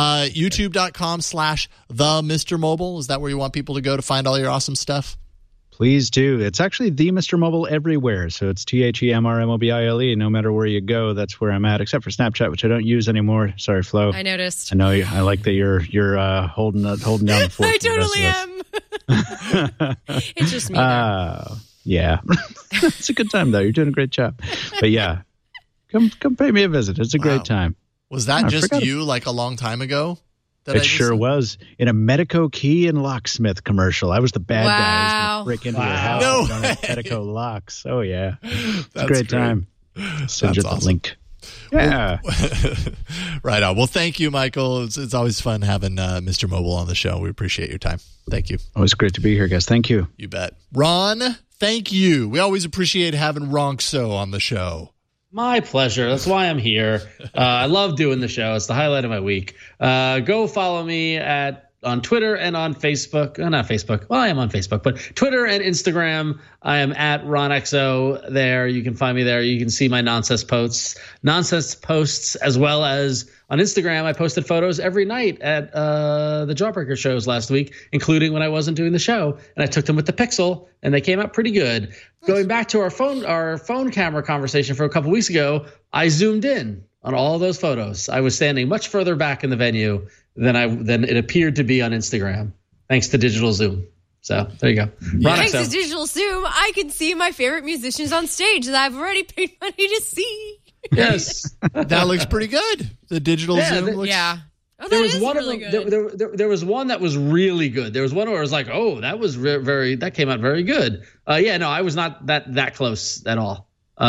YouTube.com/the-Mr. Is that where you want people to go to find all your awesome stuff? Please do. It's actually the Mr. Mobile everywhere. So it's TheMrMobile. No matter where you go, that's where I'm at, except for Snapchat, which I don't use anymore. Sorry, Flo. I noticed. I know. I like that you're holding down the fort. I totally am. It's just me. Yeah. It's a good time, though. You're doing a great job. But yeah, come pay me a visit. It's a great time. Was that just you like a long time ago? It sure was. In a Medico Key and Locksmith commercial. I was the bad guy. I was going to break into your house. No Medico Locks. Oh, yeah. It's That's a great great. time. Send you the link. Yeah. Right on. Well, thank you, Michael. It's always fun having Mr. Mobile on the show. We appreciate your time. Thank you. Always great to be here, guys. Thank you. You bet. Ron, thank you. We always appreciate having Ronxo on the show. My pleasure. That's why I'm here. I love doing the show. It's the highlight of my week. Go follow me on Twitter and on Facebook. Not Facebook. Well, I am on Facebook, but Twitter and Instagram. I am at RonXO there. You can find me there. You can see my nonsense posts, as well as on Instagram. I posted photos every night at the Jawbreaker shows last week, including when I wasn't doing the show, and I took them with the Pixel, and they came out pretty good. Going back to our phone camera conversation for a couple weeks ago, I zoomed in on all of those photos. I was standing much further back in the venue than it appeared to be on Instagram, thanks to digital zoom. So there you go. Thanks to digital zoom, I can see my favorite musicians on stage that I've already paid money to see. Yes. That looks pretty good. The digital zoom looks Oh, There that was is one really of them. good. There was one that was really good. There was one where I was like, "Oh, that was very. That came out very good." Yeah, no, I was not that close at all.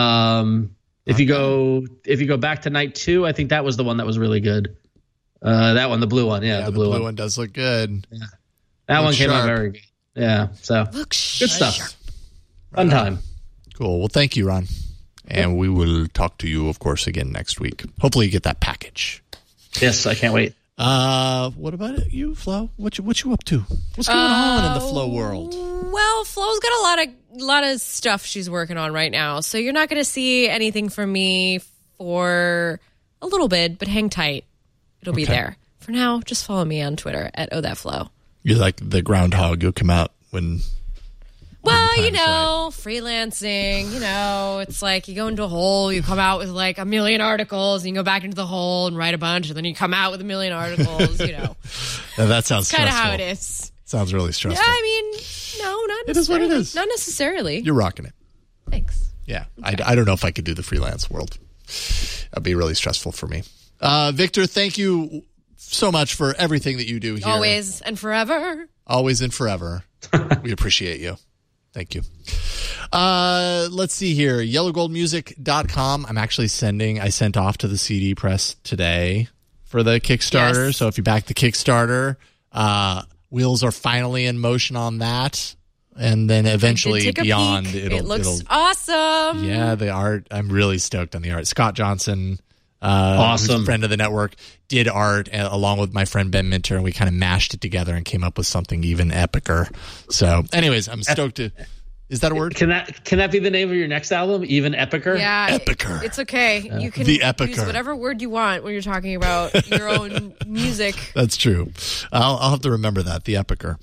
If you go back to night 2, I think that was the one that was really good. That one, the blue one, the blue one does look good. Yeah. That one came out very good. Yeah, so good stuff. Fun time. Cool. Well, thank you, Ron. And we will talk to you, of course, again next week. Hopefully you get that package. Yes, I can't wait. What about you, Flo? What you up to? What's going on in the Flo world? Well, Flo's got a lot of stuff she's working on right now, so you're not going to see anything from me for a little bit, but hang tight. It'll be there. For now, just follow me on Twitter at OhThatFlo. You're like the groundhog. You'll come out when... Well, freelancing, it's like you go into a hole, you come out with like a million articles, and you go back into the hole and write a bunch, and then you come out with a million articles, Now, that sounds kind stressful. of how it is. Sounds really stressful. Yeah, I mean, no, not necessarily. It is what it is. Not necessarily. You're rocking it. Thanks. Yeah, okay. I don't know if I could do the freelance world. That'd be really stressful for me. Victor, thank you so much for everything that you do here. Always and forever. Always and forever. We appreciate you. Thank you. Let's see here. yellowgoldmusic.com. I'm actually I sent off to the CD press today for the Kickstarter. Yes. So if you back the Kickstarter, wheels are finally in motion on that. And then eventually beyond, it looks awesome. Yeah, the art. I'm really stoked on the art. Scott Johnson, awesome, who's a friend of the network, did art along with my friend Ben Minter, and we kind of mashed it together and came up with something even epicer. So, anyways, I'm stoked to. Is that a word? Can that be the name of your next album? Even epicer? Yeah, epicer. It's okay. You can use whatever word you want when you're talking about your own music. That's true. I'll have to remember that. The epicer.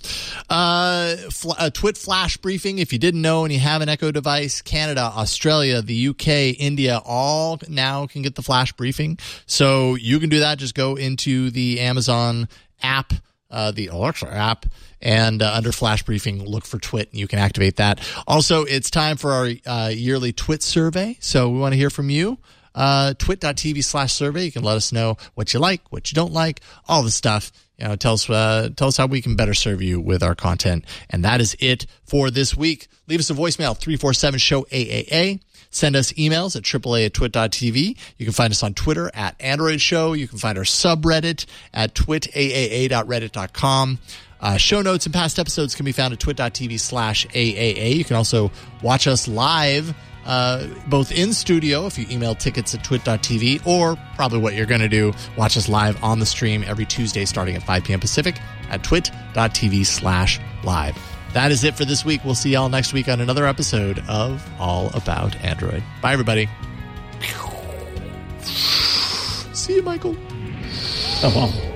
Twit flash briefing. If you didn't know and you have an Echo device, Canada, Australia, the UK, India, all now can get the flash briefing. So you can do that. Just go into the Amazon app, the Alexa app, and under Flash Briefing, look for Twit, and you can activate that. Also, it's time for our yearly Twit survey, so we want to hear from you. Twit.tv/survey. You can let us know what you like, what you don't like, all the stuff. Tell us how we can better serve you with our content. And that is it for this week. Leave us a voicemail, 347-SHOW-AAA. Send us emails at AAA@twit.tv. You can find us on Twitter at Android Show. You can find our subreddit at twitaaa.reddit.com. Show notes and past episodes can be found at twit.tv/AAA. You can also watch us live, both in studio if you email tickets at twit.tv, or probably what you're going to do, watch us live on the stream every Tuesday starting at 5 p.m. Pacific at twit.tv/live. That is it for this week. We'll see y'all next week on another episode of All About Android. Bye, everybody. See you, Michael. Oh, wow.